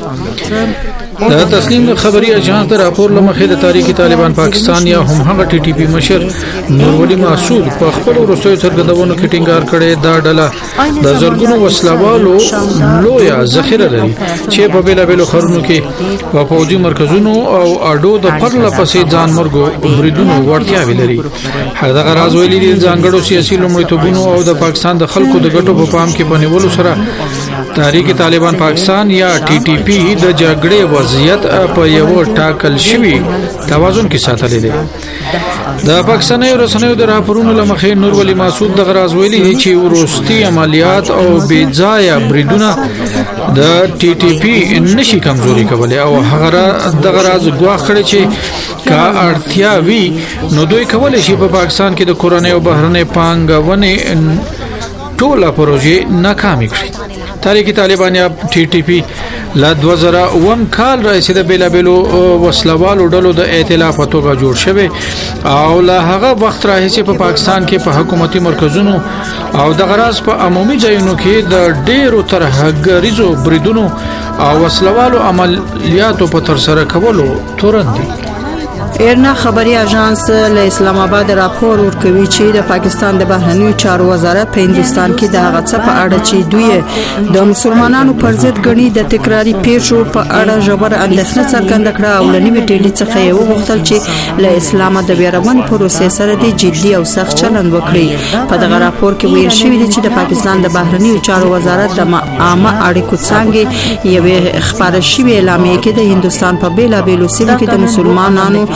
د تسنیم خبري اژانس د راپور لمخې د تحریک طالبان پاکستان یا هم هغه ټي ټي پی مشر نور ولی مسعود په خپل وروستیو څرګندونو کې ټینګار کړي دا ډله د زرګونو وسلوالو لویا ذخیره لري چې په بیلابېلو خرونو کې په فوجي مرکزونو او اډو د پرله پسې ځان مرګو بریدونو ورتیاوي لري. هغه راز ویلي دي ځانګړو سیاسي لومړیتوبونو او د پاکستان د خلکو د ګټو په پام کې پنیولو سره تحریک طالبان پاکستان یا ټي ټي پی د جګړې وضعیت په یو ټاکل شوی توازن کې ساتلې ده. د پاکستاني رسنیو د راپورونو لمخې نور ولی مسعود د غراز ویلي دي چې وروستي عملیات او بېځایه بریدونه د ټي ټي پی نشي کمزوري کولای او هغه د غراز ګواښ کړي چې کا اړتیا وی نو دوی کولای شي په پاکستان کې د کورنۍ او بهرنۍ پانګونې ټوله پروژې ناکامې کړي. تحریک طالبان یا ټي ټي پی لا 2001 کال راځي د بیلابېلو وسلوالو ډلو د ائتلاف په توګه جوړ شوی او لا هغه وخت راځي په پاکستان کې په حکومتي مرکزونو او د غراز په عمومي ځایونو کې د ډېرو ترهګریزو بریدونو او وسلوالو عملیاتو په تر سره کولو تورندي. ایرنا خبري اژانس له اسلام آباد راپور ورکوي چې د پاکستان د بهرنیو چارو وزارت په هندستان کې د هغه څه په اړه چې دوی د مسلمانانو پر ضد غني د تکراری پیښو په اړه ژور اندېښنه څرګنده کړه او لنیمه ټیلي څخه یې وغوښتل چې له اسلام د بیرمن پروسې سره د جدي او سخت چلند وکړي. په دغه راپور کې ویل شوی دی چې د پاکستان د بهرنیو چارو وزارت د عامه اړیکو څنګه یو خبره شوی اعلامیه کې د هندستان په بیلابېلو سیمو کې د مسلمانانو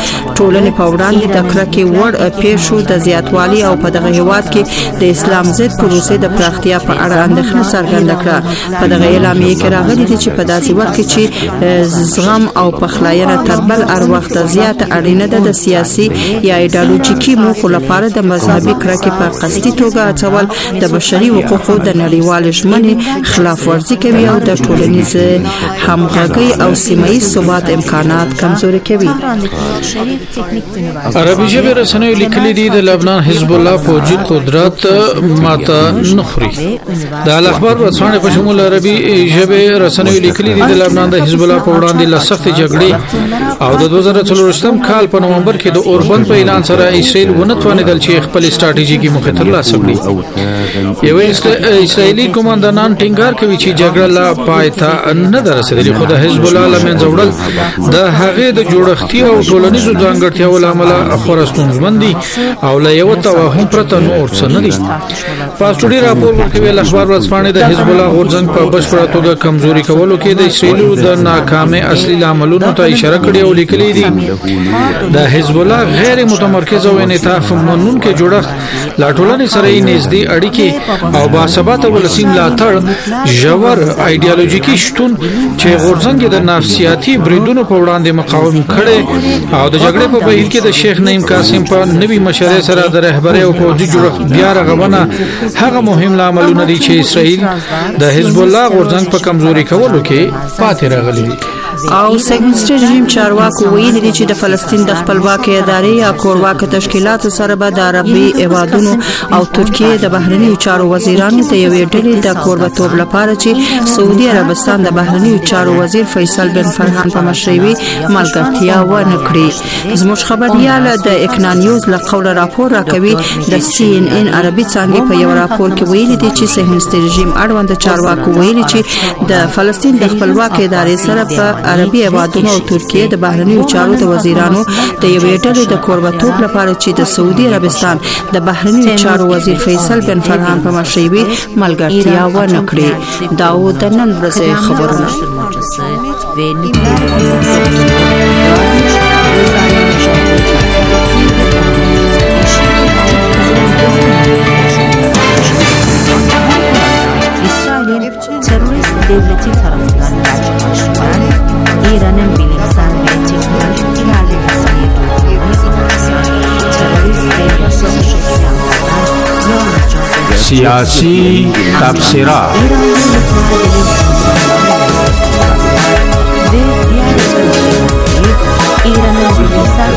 ټولنې په وړاندې د کرکې وړ پیښو د زیاتوالي او په دغه هیواد کې د اسلام ضد پروسې د پراختیا په اړه اندېښنه څرګنده کړه. په دغه اعلامیه کې راغلي دي چې په داسې وخت کې چې زغم او پخلاینه تر بل هر وخت زیاته اړینه ده، د سیاسي یا ایډیالوژیکي موخو لپاره د مذهبي کرکې په قصدي توګه اچول د بشري حقوقو د نړیوالې ژمنې خلاف ورزي کوي او د ټولنیز همغږي او سیمه‌ییز ثبات امکانات کمزوري کوي. عربي ژبه رسنیو لیکلي دي د لبنان حزب الله فوجي قدرت ماته نخري. د اخبار ورځپاڼې په شمول عربي ژبه رسنیو لیکلي دي د لبنان د حزب الله په وړاندې له سختې جګړې او د 2024 کال په نومبر کې د اوربند په اعلان سره اسرائیل ونتوانېدل چې خپل ستراتیژیکي موخې ترلاسه کړي. یو اسرائیلي قوماندانان ټینګار کوي چې جګړه لا پای ته نه ده رسېدلې، خو د حزب الله له منځه وړل د هغې د جوړښتي او ټولنیزو ځانګړتیاوو له امله خورا ستونزمن دي او له یو توهم پرته نور څه نه دي. پاسټوري راپور ورکوي د اخبار ورځپاڼې د حزب الله غورځنګ په بشپړه توګه کمزوري کولو کې د اسرائیلو د ناکامۍ اصلي عاملونو ته اشاره کړې او لیکلي دي د حزب الله غیر متمرکز او انعطاف منونکي جوړښت لا ټولنې سره یې نږدې اړیکې او باثباته ولسي ملاتړ ژور ایډیالوژیکي شتون چې غورځنګ د نفسیاتي بریدونو په وړاندې مقاوم کړي او د جګړې په بهیر کې د شیخ نعیم قاسم په نوي مشورې سره د رهبرۍ او پوځي جوړښت بیا رغونه هغه مهم عاملونه دي چې اسرائیل د حزب الله غورځنګ په کمزوري کولو کې پاتې راغلي دي. او سیګنسټر رژیم چارواکو ویلي دي چې د فلسطین د خپلواکۍ ادارې یا کورواکه تشکیلاتو سره به د عربي هیوادونو او ترکیه د بهرنیو چارو وزیرانو د یوې ډلې د کوربتوب لپاره چې سعودي عربستان د بهرنیو چارو وزیر فیصل بن فرحان په مشرۍ ملګرتیا ونه کړي. زموږ خبريال د اکنا نیوز له قوله راپور راکوي. د CNN عربي څانګې په یو راپور کې ویلي دي چې سیګنسټر رژیم اړوند چارواکو ویلي چې د فلسطین د خپلواکۍ ادارې سره په عربي هیوادونو او ترکیه د بهرنیو چارو د وزیرانو د یوې ډلې د کوربتوب لپاره چې د سعودي عربستان د بهرنیو چارو وزیر فیصل بن فرحان په مشرۍ ملګرتیا ونه کړي. دا و د نن ورځې خبرونه. İsrail'in terörist devleti tarafından gerçekleştirilen İran'ın bilimsel ve teknolojik ilerlemesini durdurduğu terörist devleti şekillendirden siyasi tafsirat ve diğer İran'ın bilimsel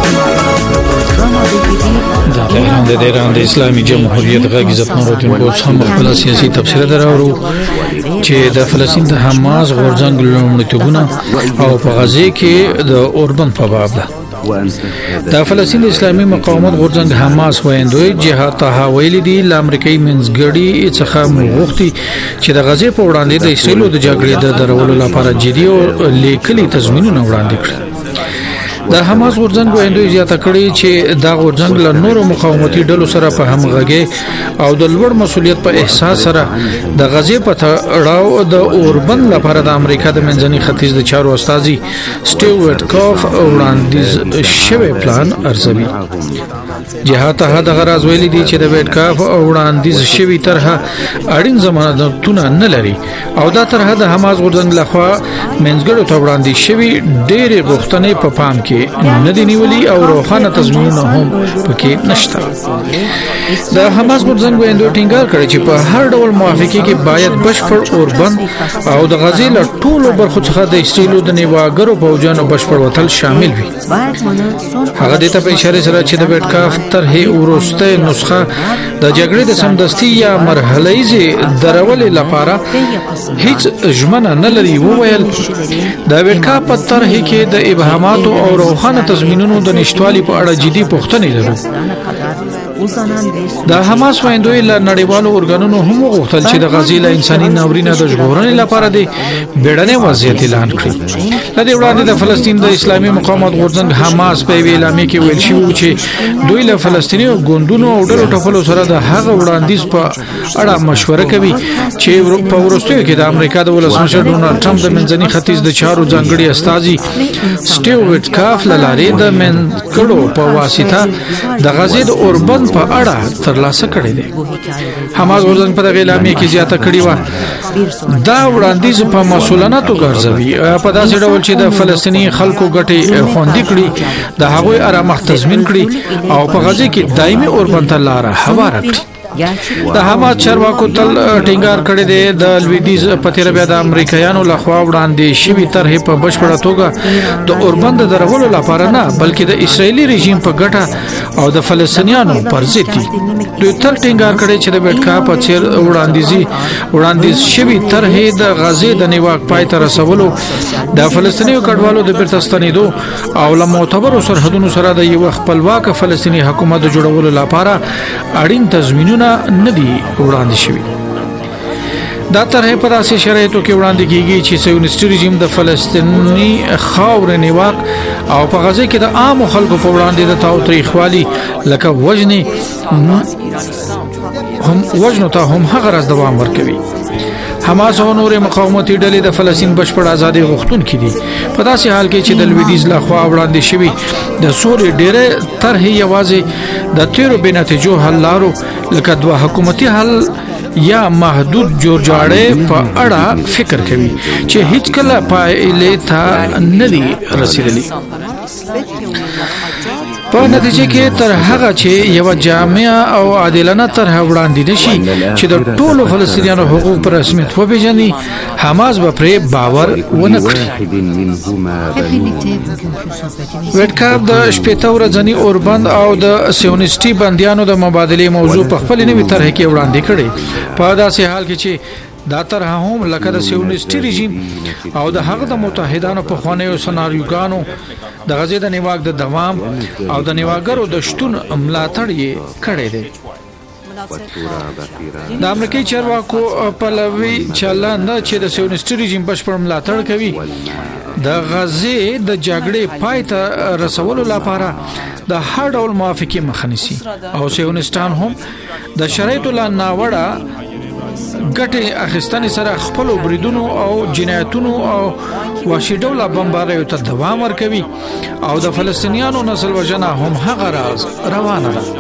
د ایران د اسلامي جمهوریت غږ عزت نورالدین بوس هم خپل سیاسي تبصره دراوړو چې د فلسطین د حماس غورځنګ لومړیتوبونه او په غزه کې د اوربند په باب ده. د فلسطین اسلامي مقاومت غورځنګ حماس ویندوی جهاد ته ویلي دي ل امریکایي منځګړي څخه مغوښتي چې د غزه په وړاندې د اسرائیل د جګړې د درولو لپاره جدي او لیکلي تضمینونه وړاندې کړي. د حماس غورځنګ ویندوی زیاته کړي چې دا غورځنګ له نورو مقاومتي ډلو سره په همغږي او د لوړ مسولیت په احساس سره د غزې په تړاو د اوربند لپاره د امریکا د منځني ختیځ د چارو استاذي سټیو وټکوف وړاندیز شوی پلان ارزوي. جهاد ته د غراز ویلي دي چې د وټکوف وړاندیز شوی طرحه اړین ضمانتونه نه لري او دا طرحه د حماس غورځنګ لخوا منځګړو ته وړاندیز شوی ډېرې غوښتنې په پام کې نه دی نیولي او روښانه تضمینونه هم پکې نشته. د حماس غورځنګ ویندو ټینګار کړی چې په هر ډول موافقه کې باید بشپړ اوربند او د غزې له ټولو برخو څخه د اسرائیل د نیواګرو پوځانو بشپړ وتل شامل وي. هغه د ته په اشاره سره چې د وټکاف طرحه ورسته نسخه د جګړې د سمدستي یا مرحله‌ایزه درولې لپاره هیڅ ژمنه نه لري. وویل د وټکاف په طرحه کې د ابهامات او روښانه تضمینونو د نشټوالي په اړه جدي پوښتنې لرو. د حماس وایندوی له نړیوالو اورګانونو هم وغوښتل چې د غزې له انساني ناورینه د ژغورنې لپاره د بیړني وضعیت اعلان کړي. د دې وړاندې د فلسطین د اسلامي مقاومت غورځنګ حماس په اعلامیه کې ویل شوی چې دوی له فلسطیني ګوندونو او ډلو ټپلو سره د هغه وړاندیز په اړه مشوره کوي چې په وروستیو کې د امریکا د ولسمشر ډونالډ ټرمپ د منځني ختیځ د چارو ځانګړي استازي سټیو ویټکاف له لارې د منځګړو په واسطه د غزې د اوربند په اړه ترلاسه کړی دی. حماس غورځنګ په دغه اعلامیه کې زیاته کړې و دا وړاندیز په مسؤلانه توګه ارزوي په داسې ډول چې د فلسطیني خلکو ګټې خوندي کړي، د هغوی آرامښت تضمین کړي او په غزې کې دایمي اوربند ته لاره هواره کړي. د حماس چارواکو تل ټینګار کړی دی د لویدیځ په تیر بیا د امریکایانو لخوا وړاندې شوی طرحې په بشپړه توګه د اوربند درولو لپاره نه بلکې د اسرایلی رژیم په ګټه او د فلسطینیانو پر ضد دي. دوی تل ټینګار کړی چې د بیټکا په څیر وړاندیز شوی طرحې د غزې د نیواک پای ته رسولو د فلسطینیو کډوالو د بیرته ستنېدو او له معتبرو سرحدونو سره د یو خپلواک فلسطیني حکومت جوړولو لپاره اړین تضمینونه نه دي وړاندې شوي. دا طرح په داسې شرایطو کې وړاندې کیږي چې صهیونیستي رژیم د فلسطیني خاورې نیواک او په غزه کې د عام خلکو په وړاندې د تاوتریخوالي لکه وژنو ته هم هغه راز دوام ورکوي. حماس او نور مقاومتي ډلې د فلسطین بشپړ ازادي غوښتونکي دي. په داسې حال کې چې د لویدیځ لخوا وړاندې شوی د سوري ډېرې طرحې یوازې د تیرو بې نتیجو حل لارو لکه دوه حکومتي حل یا محدود جوړجاړی په اړه فکر کوي چې هیڅ کله پایلې ته نه دي رسیدلي. په نتیجه کې تر هغه چې یو جامع او عادلانه طرح وړاندې نشي چې د ټولو فلسطینیانو حقوق پر رسمیت وپیژني، حماس به پرې باور ونه کړي. ویټکاف د شپېته ورځني اوربند او د صهیونیستي بندیانو د مبادلې موضوع په خپل نوې طرح کې وړاندې کړي. په داسې حال کې چې دا طرح هم لکه د صهیونیستي رژیم او د هغه د متحدانو په خوانیو سناریوګانو د غزې د نیواک د دوام او د نیواګرو د شتون ملاتړ یې کړی دی. د امریکایي چارواکو پلوي چلند چې د صهیونیستي رژیم بشپړ ملاتړ کوي د غزې د جګړې پای ته رسولو لپاره د هر ډول موافقې مخه نیسي او صهیونیستان هم د شرایطو له ناوړه ګټې اخیستنې سره خپل بریدونو او جنایتونو او وحشي ډوله بمباریو ته دوام ورکوي او د فلسطینیانو نسل وژنه هم هغه راز روانه ده.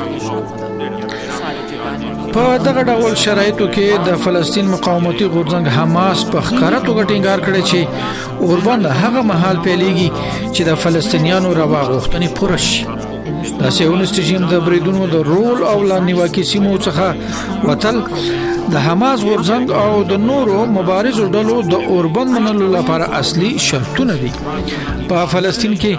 په دغه ډول شرایطو کې د فلسطین مقاومتي غورځنګ حماس په ښکاره توګه ټینګار کړی چې اوربند هغه مهال پیلېږي چې د فلسطینیانو روا غوښتنې پوره شي. د صهیونیستي رژیم د بریدونو د رول او لا نیواکي سیمو څخه وتل د حماس غورځنګ او د نورو مبارزو ډلو د اوربند منلو لپاره اصلي شرطونه دي. په فلسطین کې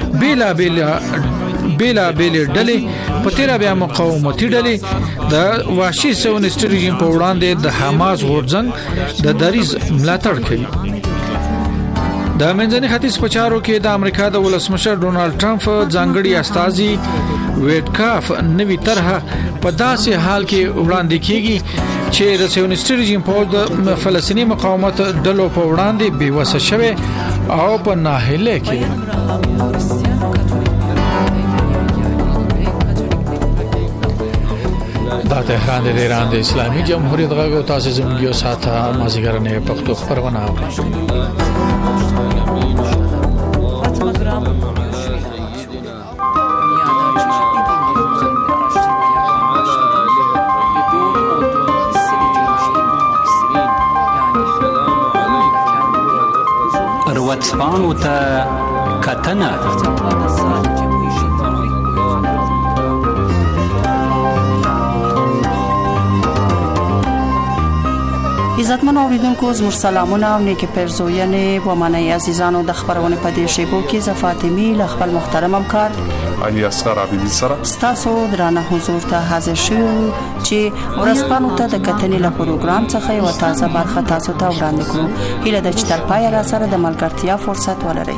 بیلابېلې ډلې په تیره بیا مقاومتي ډلې د وحشي صهیونیستي رژیم په وړاندې د حماس غورځنګ د دریځ ملاتړ کوي. د منځني ختیځ په چارو کې د امریکا د ولسمشر ډونالډ ټرمپ ځانګړي استازي ویټکاف نوې طرح په داسې حال کې وړاندې کیږي چې د صهیونیستي رژیم په د فلسطیني مقاومت ډلو په وړاندې بېوسه شوی او په ناهیلۍ کې. دا تهران د ایران د اسلامي جمهوریت غږ او تاسو زموږ یو ساعته مازیګرنې پښتو خبرونه اورئ. ورځپاڼو ته کتنه عزتمن اوریدونکو زموږ سلامونه او نیک پیرزوینې و منئ عزیزانو د خبرونه په دې شیبو کې ز فاطمی ل خپل محترم همکار علي اصغر عبیدی سره تاسو درانه حضور ته حاضر شو چې ورځپاڼو ته د کتنې له پروګرام څخه یو تازه برخه تاسو ته وړاندې کوو. هیله ده چې تر پایه را سره د ملګرتیا فرصت ولرئ.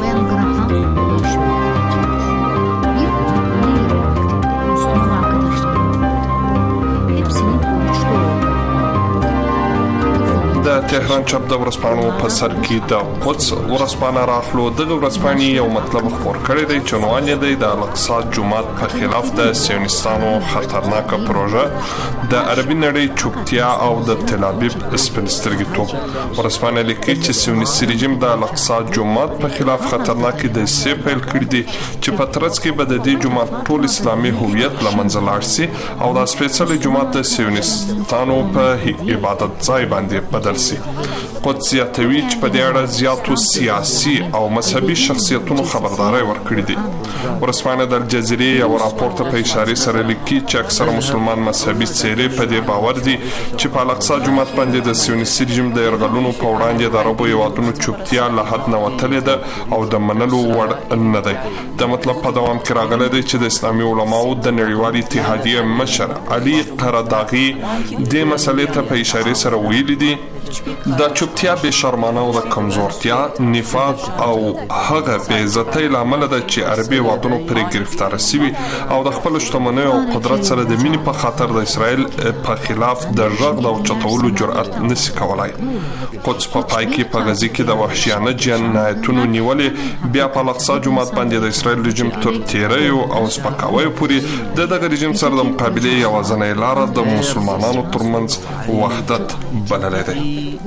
تهران چاپ د ورځپاڼو په سر کې د قدس ورځپاڼه راخلو. دغه ورځپاڼې یو مطلب خپور کړی دی چې عنوان یې دی د الاقصی جومات په خلاف د صهیونیستانو خطرناکه پروژه، د عربي نړۍ چوپتیا او د تل ابیب سپین سترګیتوب. ورځپاڼه لیکي چې صهیونیستي رژیم د الاقصی جومات په خلاف خطرناکې دسیسې پیل کړي دي چې په ترڅ کې به د دې جومات ټول اسلامي هویت له منځه لاړ شي او د سپېڅلي جومات د صهیونیستانو په عبادت ځای باندې بدل شي. قدس زیاتوي چې په دې اړه زیاتو سیاسي او مذهبي شخصیتونو خبرداري ورکړې دي. ورځپاڼه د الجزیرې یو راپور ته په اشاره سره لیکي چې اکثره مسلمان مذهبي څېرې په دې باور دي چې په الاقصی جومات باندې د صهیونیستي رژیم د یرغلونو په وړاندې د عربو هیوادونو چوپتیا له حد نه وتلې ده او د منلو وړ نه دی. د مطلب په دوام کې راغلی دی چې د اسلامي علماو د نړیوالې اتحادیې مشر علي قرداغي دې مسلې ته په اشاره سره ویلي دي دا چوپتیا بې شرمانه او د کمزورتیا، نفاق او هغه بې عزتۍ له امله ده چې عربي هیوادونو پرې ګرفتاره شوي او د خپلو شتمنیو او قدرت سره د مینې په خاطر د اسرائیل په خلاف د غږ د اوچتولو جرأت نشي کولای. قدس په پای کې په غزې کې د وحشیانه جنایتونو نیولې بیا په الاقصی جومات باندې د اسرائیل رژیم تر تیریو او سپکاویو پورې د دغه رژیم سره د مقابلې یوازینۍ لاره د مسلمانانو ترمنځ وحدت بللی دی.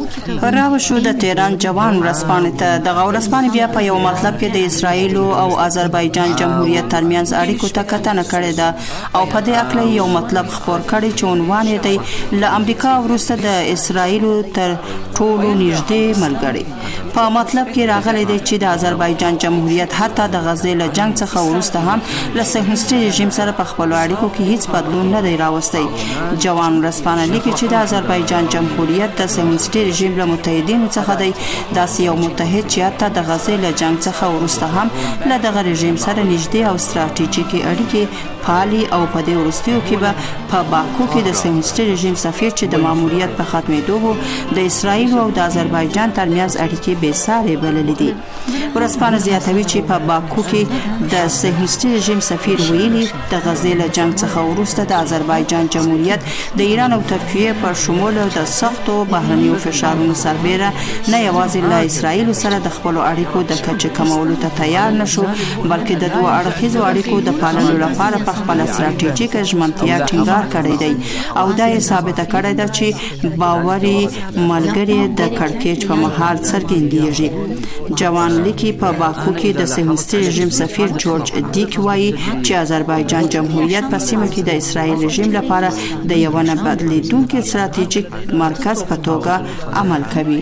راو شو د تهران جوان ورځپاڼې ته دغه ورځپاڼې بیا په یو مطلب کې د اسرائیل او آذربایجان جمهوریت ترمنځ اړیکو ته کتنه کړې ده او په دې اړه یو مطلب خپور کړی چې عنوان یې دی له امریکا وروسته د اسرائیل تر ټولو نږدې ملګری. په مطلب کې راغلی دی چې د آذربایجان جمهوریت حتی د غزې له جنگ څخه وروسته هم له صهیونیستي رژیم سره په خپلو اړیکو کې هیڅ بدلون نه دی راوستی. جوان ورځپاڼه لیکي چې د آذربایجان جمهوریت د صهیونیستي رژیم له متحدینو څخه دی داسې یو متحد چې حتی د غزې له جنگ څخه وروسته هم له دغه رژیم سره نږدې او ستراتیژیکي اړیکې پالي او په دې وروستیو کې به په باکو کې د صهیونیستي رژیم سفیر چې د ماموریت په ختمېدو وو د اسرائیل او د آذربایجان ترمنځ اړیکې بې سارې بللې دي. ورځپاڼه زیاتوي چې په باکو کې د صهیونیستي رژیم سفیر ویلي د غزې له جنگ څخه وروسته د آذربایجان جمهوریت د ایران او ترکیې په شمول د سختو بهرنیو فشارونو سربیره نه یوازې له اسرائیل سره د خپلو اړیکو د کچې کمولو ته تیار نشو بلکې د دوه اړخیزو اړیکو د پاللو لپاره په خپل ستراتیژیک ژمنتیا ټینګار کړی دی او دا یې ثابته کړې ده چې باوري ملګری د کړکېچ په مهال څرګندېږي. جوان لیکي په باکو کې د صهیونیستي رژیم سفیر جورج دیک وایي چې آذربایجان جمهوریت په سیمه کې د اسرائیل رژیم لپاره د یو نه بدلیدونکي ستراتیژیک مرکز په توګه عمل کوي.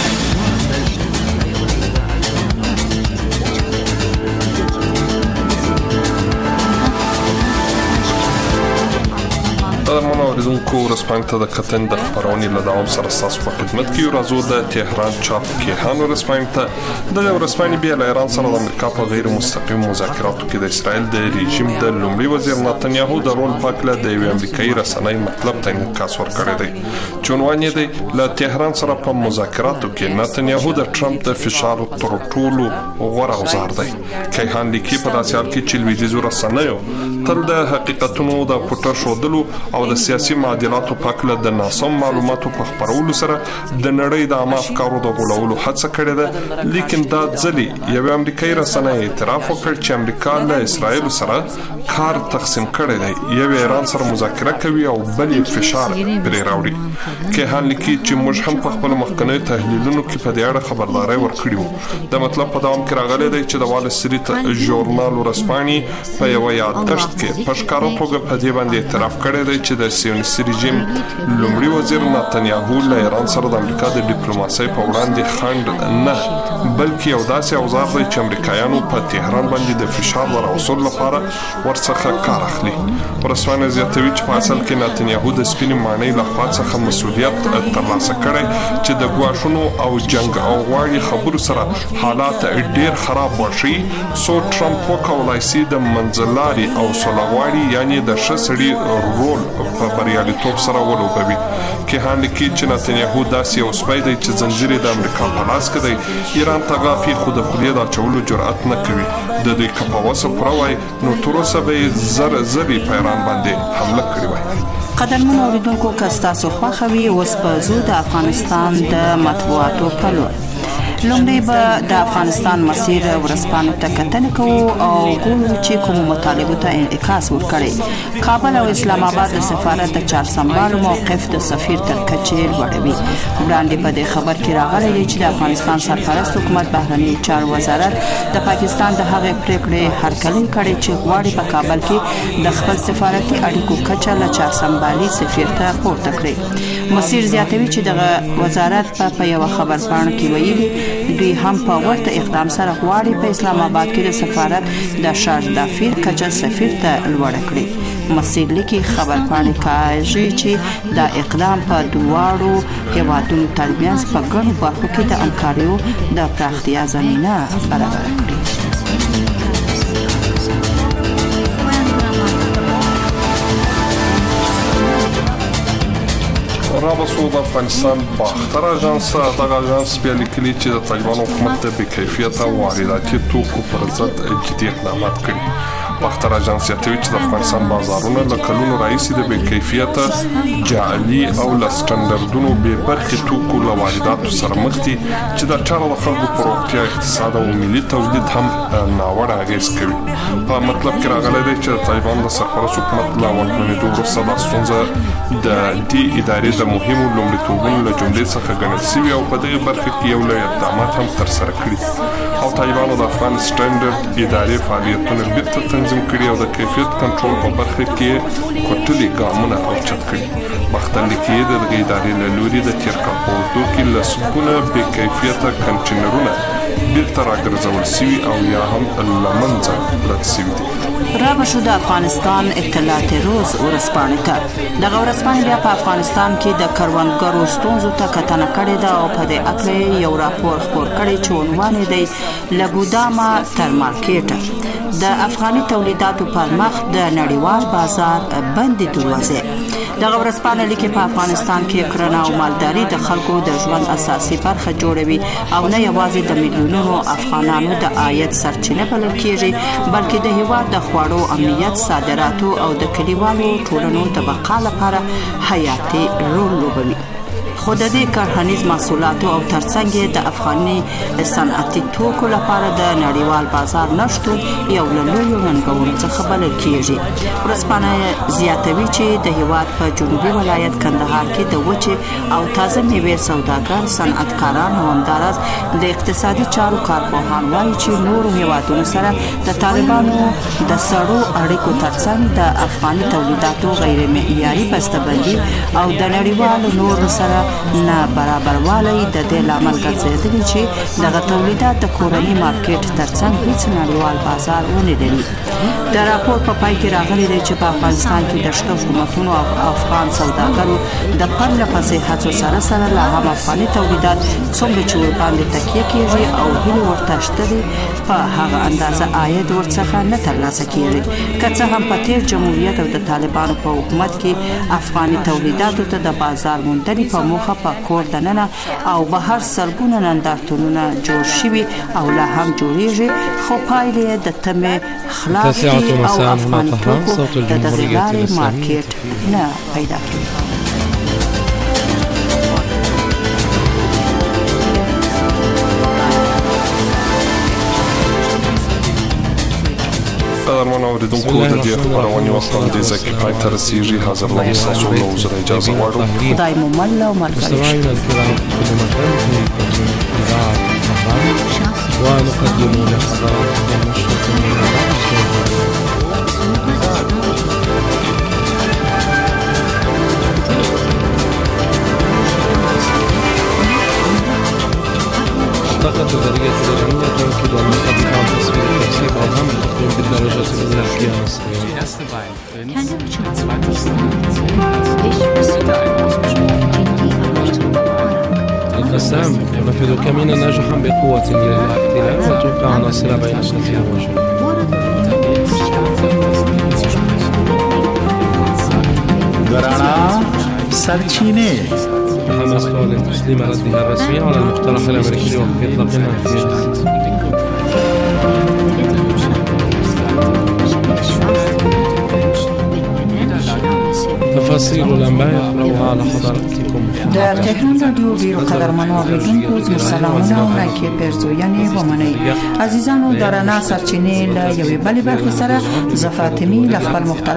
اوریدونکو ورځپاڼې ته د کتنې د خپرونې له دوام سره ستاسو په خدمت کې یو. راځو د تهران چاپ کیهان ورځپاڼې ته. دغه ورځپاڼې بیا له ایران سره د امریکا په غیر مستقیم مذاکراتو کې د اسرائیل د رژیم د لومړي وزیر نتنیاهو د رول په اړه د یوې امریکایي رسنۍ مطلب ته انعکاس ورکړی دی چې عنوان یې دی له تهران سره په مذاکراتو کې نتنیاهو د ټرمپ د فشار تر ټولو غوره اوزار دی. کیهان لیکي په داسې حال کې چې لویدیځو رسنیو تل د حقیقتونو د پټه ښودلو او د سیاسي معادلاتو په اړه د ناسم معلوماتو په خپرولو سره د نړۍ د عامه افکارو د غولولو هڅه کړې ده. لیکن دا ځلې یو امریکایي رسنۍ اعتراف وکړ چې امریکا له اسرائیل سره کار تقسیم کړی دی، یو ایران سره مذاکره کوي او بل فشار پرې راوړي. کیهان لیکي چې موږ هم په خپل مخکنیو تحلیلونو کې په دې اړه خبرداري ورکړې وو. د مطلب په دوام کې راغلی دی چې د وال ستریت ژورنال ورځپاڼې په یو یادداشت کې په ښکاره توګه په دې باندې اعتراف کړی دی چې د صهیونیستي رژیم لومړي وزیر نتنیاهو له ایران سره د امریکا د ډیپلوماسۍ په وړاندې خنډ نه بلکې یو داسې اوزار دی چې امریکایانو په تهران باندې د فشار راوستلو لپاره ورڅخه کار اخلي. ورځپاڼه زیاتوي چې په اصل کې نتنیاهو د سپینې ماڼۍ له خوا څخه مسؤلیت ترلاسه کړی چې د ګواښونو او جنگ او غواړي خبرو سره حالات ډیر خراب وشي سو ټرمپ وکولای شي د منځلاري او سولهغواړي یعنی د شسړي رول په بریالیتوب سره ولوبوي. کیهان لیکي چې نتنیاهو داسې یو سپی دی چې زنجیر د امریکا په لاس کې دی. ایران ته غافي خو د خولې د اچولو جرأت نه کوي. د دوی که په وسه پوره وای نو تر اوسه به یې زرې په ایران باندې حمله کړې وای. قدرمن اوریدونکو که ستاسو خوښه وي اوس به زو د افغانستان د مطبوعاتو په لور. لومړی به د افغانستان مسیر ورځپاڼو ته کتنه کوو او ګورو چې کومو مطالبو ته انعکاس ورکړي. کابل او اسلام آباد د سفارت د چارسنبالو موقف د سفیر تر کچې لوړوي. وړاندې په دې خبر کې راغلی دی چې د افغانستان سرپرست حکومت بهرنی چارو وزارت د پاکستان د هغې پریکړې هرکلی کړې چې غواړي په کابل کې د خپل سفارتي اړیکو کچه له چارسنبالي سفیر ته پورته کړي. مسیر زیاتوي چې د وزارت په یو خبرپاڼه کې ویلي دوی هم په ورته اقدام سره غواړي په اسلام آباد کې د سفارت د شارج دافیر کچه سفیر ته لوړه کړي. مسیر لیکي خبرپاڼه کوي چې دا اقدام په دواړو هیوادونو ترمنځ په ګڼو برخو کې د همکاریو د پراختیا زمینه برابر کړي. رابطو د افغانستان باختر اژانس دغه اژانس بیا لیکلي چې د طالبان حکومت د بې کیفیته وارداتي توکو پر ضد جدي اقدامات کړي. باختر اژانس یادوي چې د افغانستان بازارونه له کلونو راهیسې د بې کیفیته جعلي او له سټنډردونو بې برخې توکو له وارداتو سره مخ دي چې دا چاره د خلکو په روغتیا، اقتصاد او ملي تولید هم ناوړه اغېز کوي. په مطلب کې راغلی دی چې د طالبان د سرپرست حکومت له واکمنېدو وروسته دا ستونزه د دې ادارې د مهمو لومړیتوبونو له جملې څخه ګڼل شوي او په دغه برخه کې یو لوی اقدامات هم ترسره کړي او طالبانو د افغان سټنډرد ادارې فعالیتونه بیرته تنظیم کړي او د کیفیت کنټرول په برخه کې کوټلي ګامونه اوچت کړي. باختر لیکي د دغه ادارې له لوري د تیر کال په اوږدو کې لسګونه بې کیفیته کنټینرونه بیرته راګرځول شوي او یا هم له منځه ورک شوي دي. رابطه شو د افغانستان اطلاعات روز ورځپاڼه ته دغه ورځپاڼه بیا په افغانستان کې د کروندګرو ستونزو ته کتنه کړې ده او په دې اړه یو راپور خپور کړی چې عنوان یې دی له ګودامه تر مارکیټه د افغاني تولیداتو پر مخ د نړیوال بازار بندې دروازې. دغه ورځپاڼه لیکي په افغانستان کې کرنه او مالداري د خلکو د ژوند اساسي برخه جوړوي او نه یوازې د میلیونونو افغانانو د عاید سرچینه بلل کېږي بلکې د هیواد د خوړو امنیت، صادراتو او د کلیوالو ټولنو د بقا لپاره حیاتي رول لوبوي. خو د دې کرهنیز محصولاتو او ترڅنګ د افغاني صنعتي توکو لپاره د نړیوال بازار نشټون یو له لویو ننګونو څخه بلل کېږي. ورځپاڼه زیاتوي چې د هیواد په جنوبي ولایت کندهار کې د وچې او تازه میوې سوداګر، صنعتکاران او همداراز د اقتصادي چارو کارپوهان وایي چې نورو هیوادونو سره د طالبانو د سړو اړیکو ترڅنګ د افغاني تولیداتو غیر معیاري بسته‌بندي او د نړیوالو نورو سره نه برابروالی د دې لامل ګرځېدلی چې دغه تولیدات د کورني مارکیټ ترڅنګ هیڅ نړیوال بازار ونه لري. د راپور په پای کې راغلی دی چې په افغانستان کې د شته حکومتونو او افغان سوداګرو د پرله پسې هڅو سره لا هم افغاني تولیدات څومره چې ورباندې تکیه کېږي او هیلې ورته شته دي په هغه اندازه عاید ورڅخه نه ترلاسه کېږي. که څه هم په تیر جمهوریت او د طالبانو په حکومت کې افغاني تولیداتو ته د بازار موندنې په موخه په کور دننه او بهر سرګونه نندارتونونه جوړ شوي او لا هم جوړیږي خو پایلې د تمې خلاف دي او افغاني توکو د دغې لارې مارکیټ نه پیدا کوي. قدرمن اوریدونکو د دې خبرونې وخت هم دې ځکه پای ته رسیږي. حاضر له تاسو له وزره اجازه غواړم. خدای مو مل او ملګری ونقدم لحضراتكم نشرة من طاقة ذرية العلمية تؤكد أن قبل تصوير التوسيع والهم تقوم بالدرجة الأولى في مصر. القسام ينفذ كمينا ناجحا بقوة للاحتلال وتوقع عناصر بين الشتي والرجل. ګرانا سرچینه حماس تعلن تسليم ردها الرسمي على المقترح الأمريكي وقف إطلاق النار. تفاصيل الأنباء يقرأها على حضراتكم. در تهران رادیو ډیرو قدرمنو اوریدونکو زموږ سلامونه او لایکي پیرزویانې ومنئ. عزیزانو، د رڼا سرچینې له یوې بلې برخې سره زه فاطمي له خپل محترم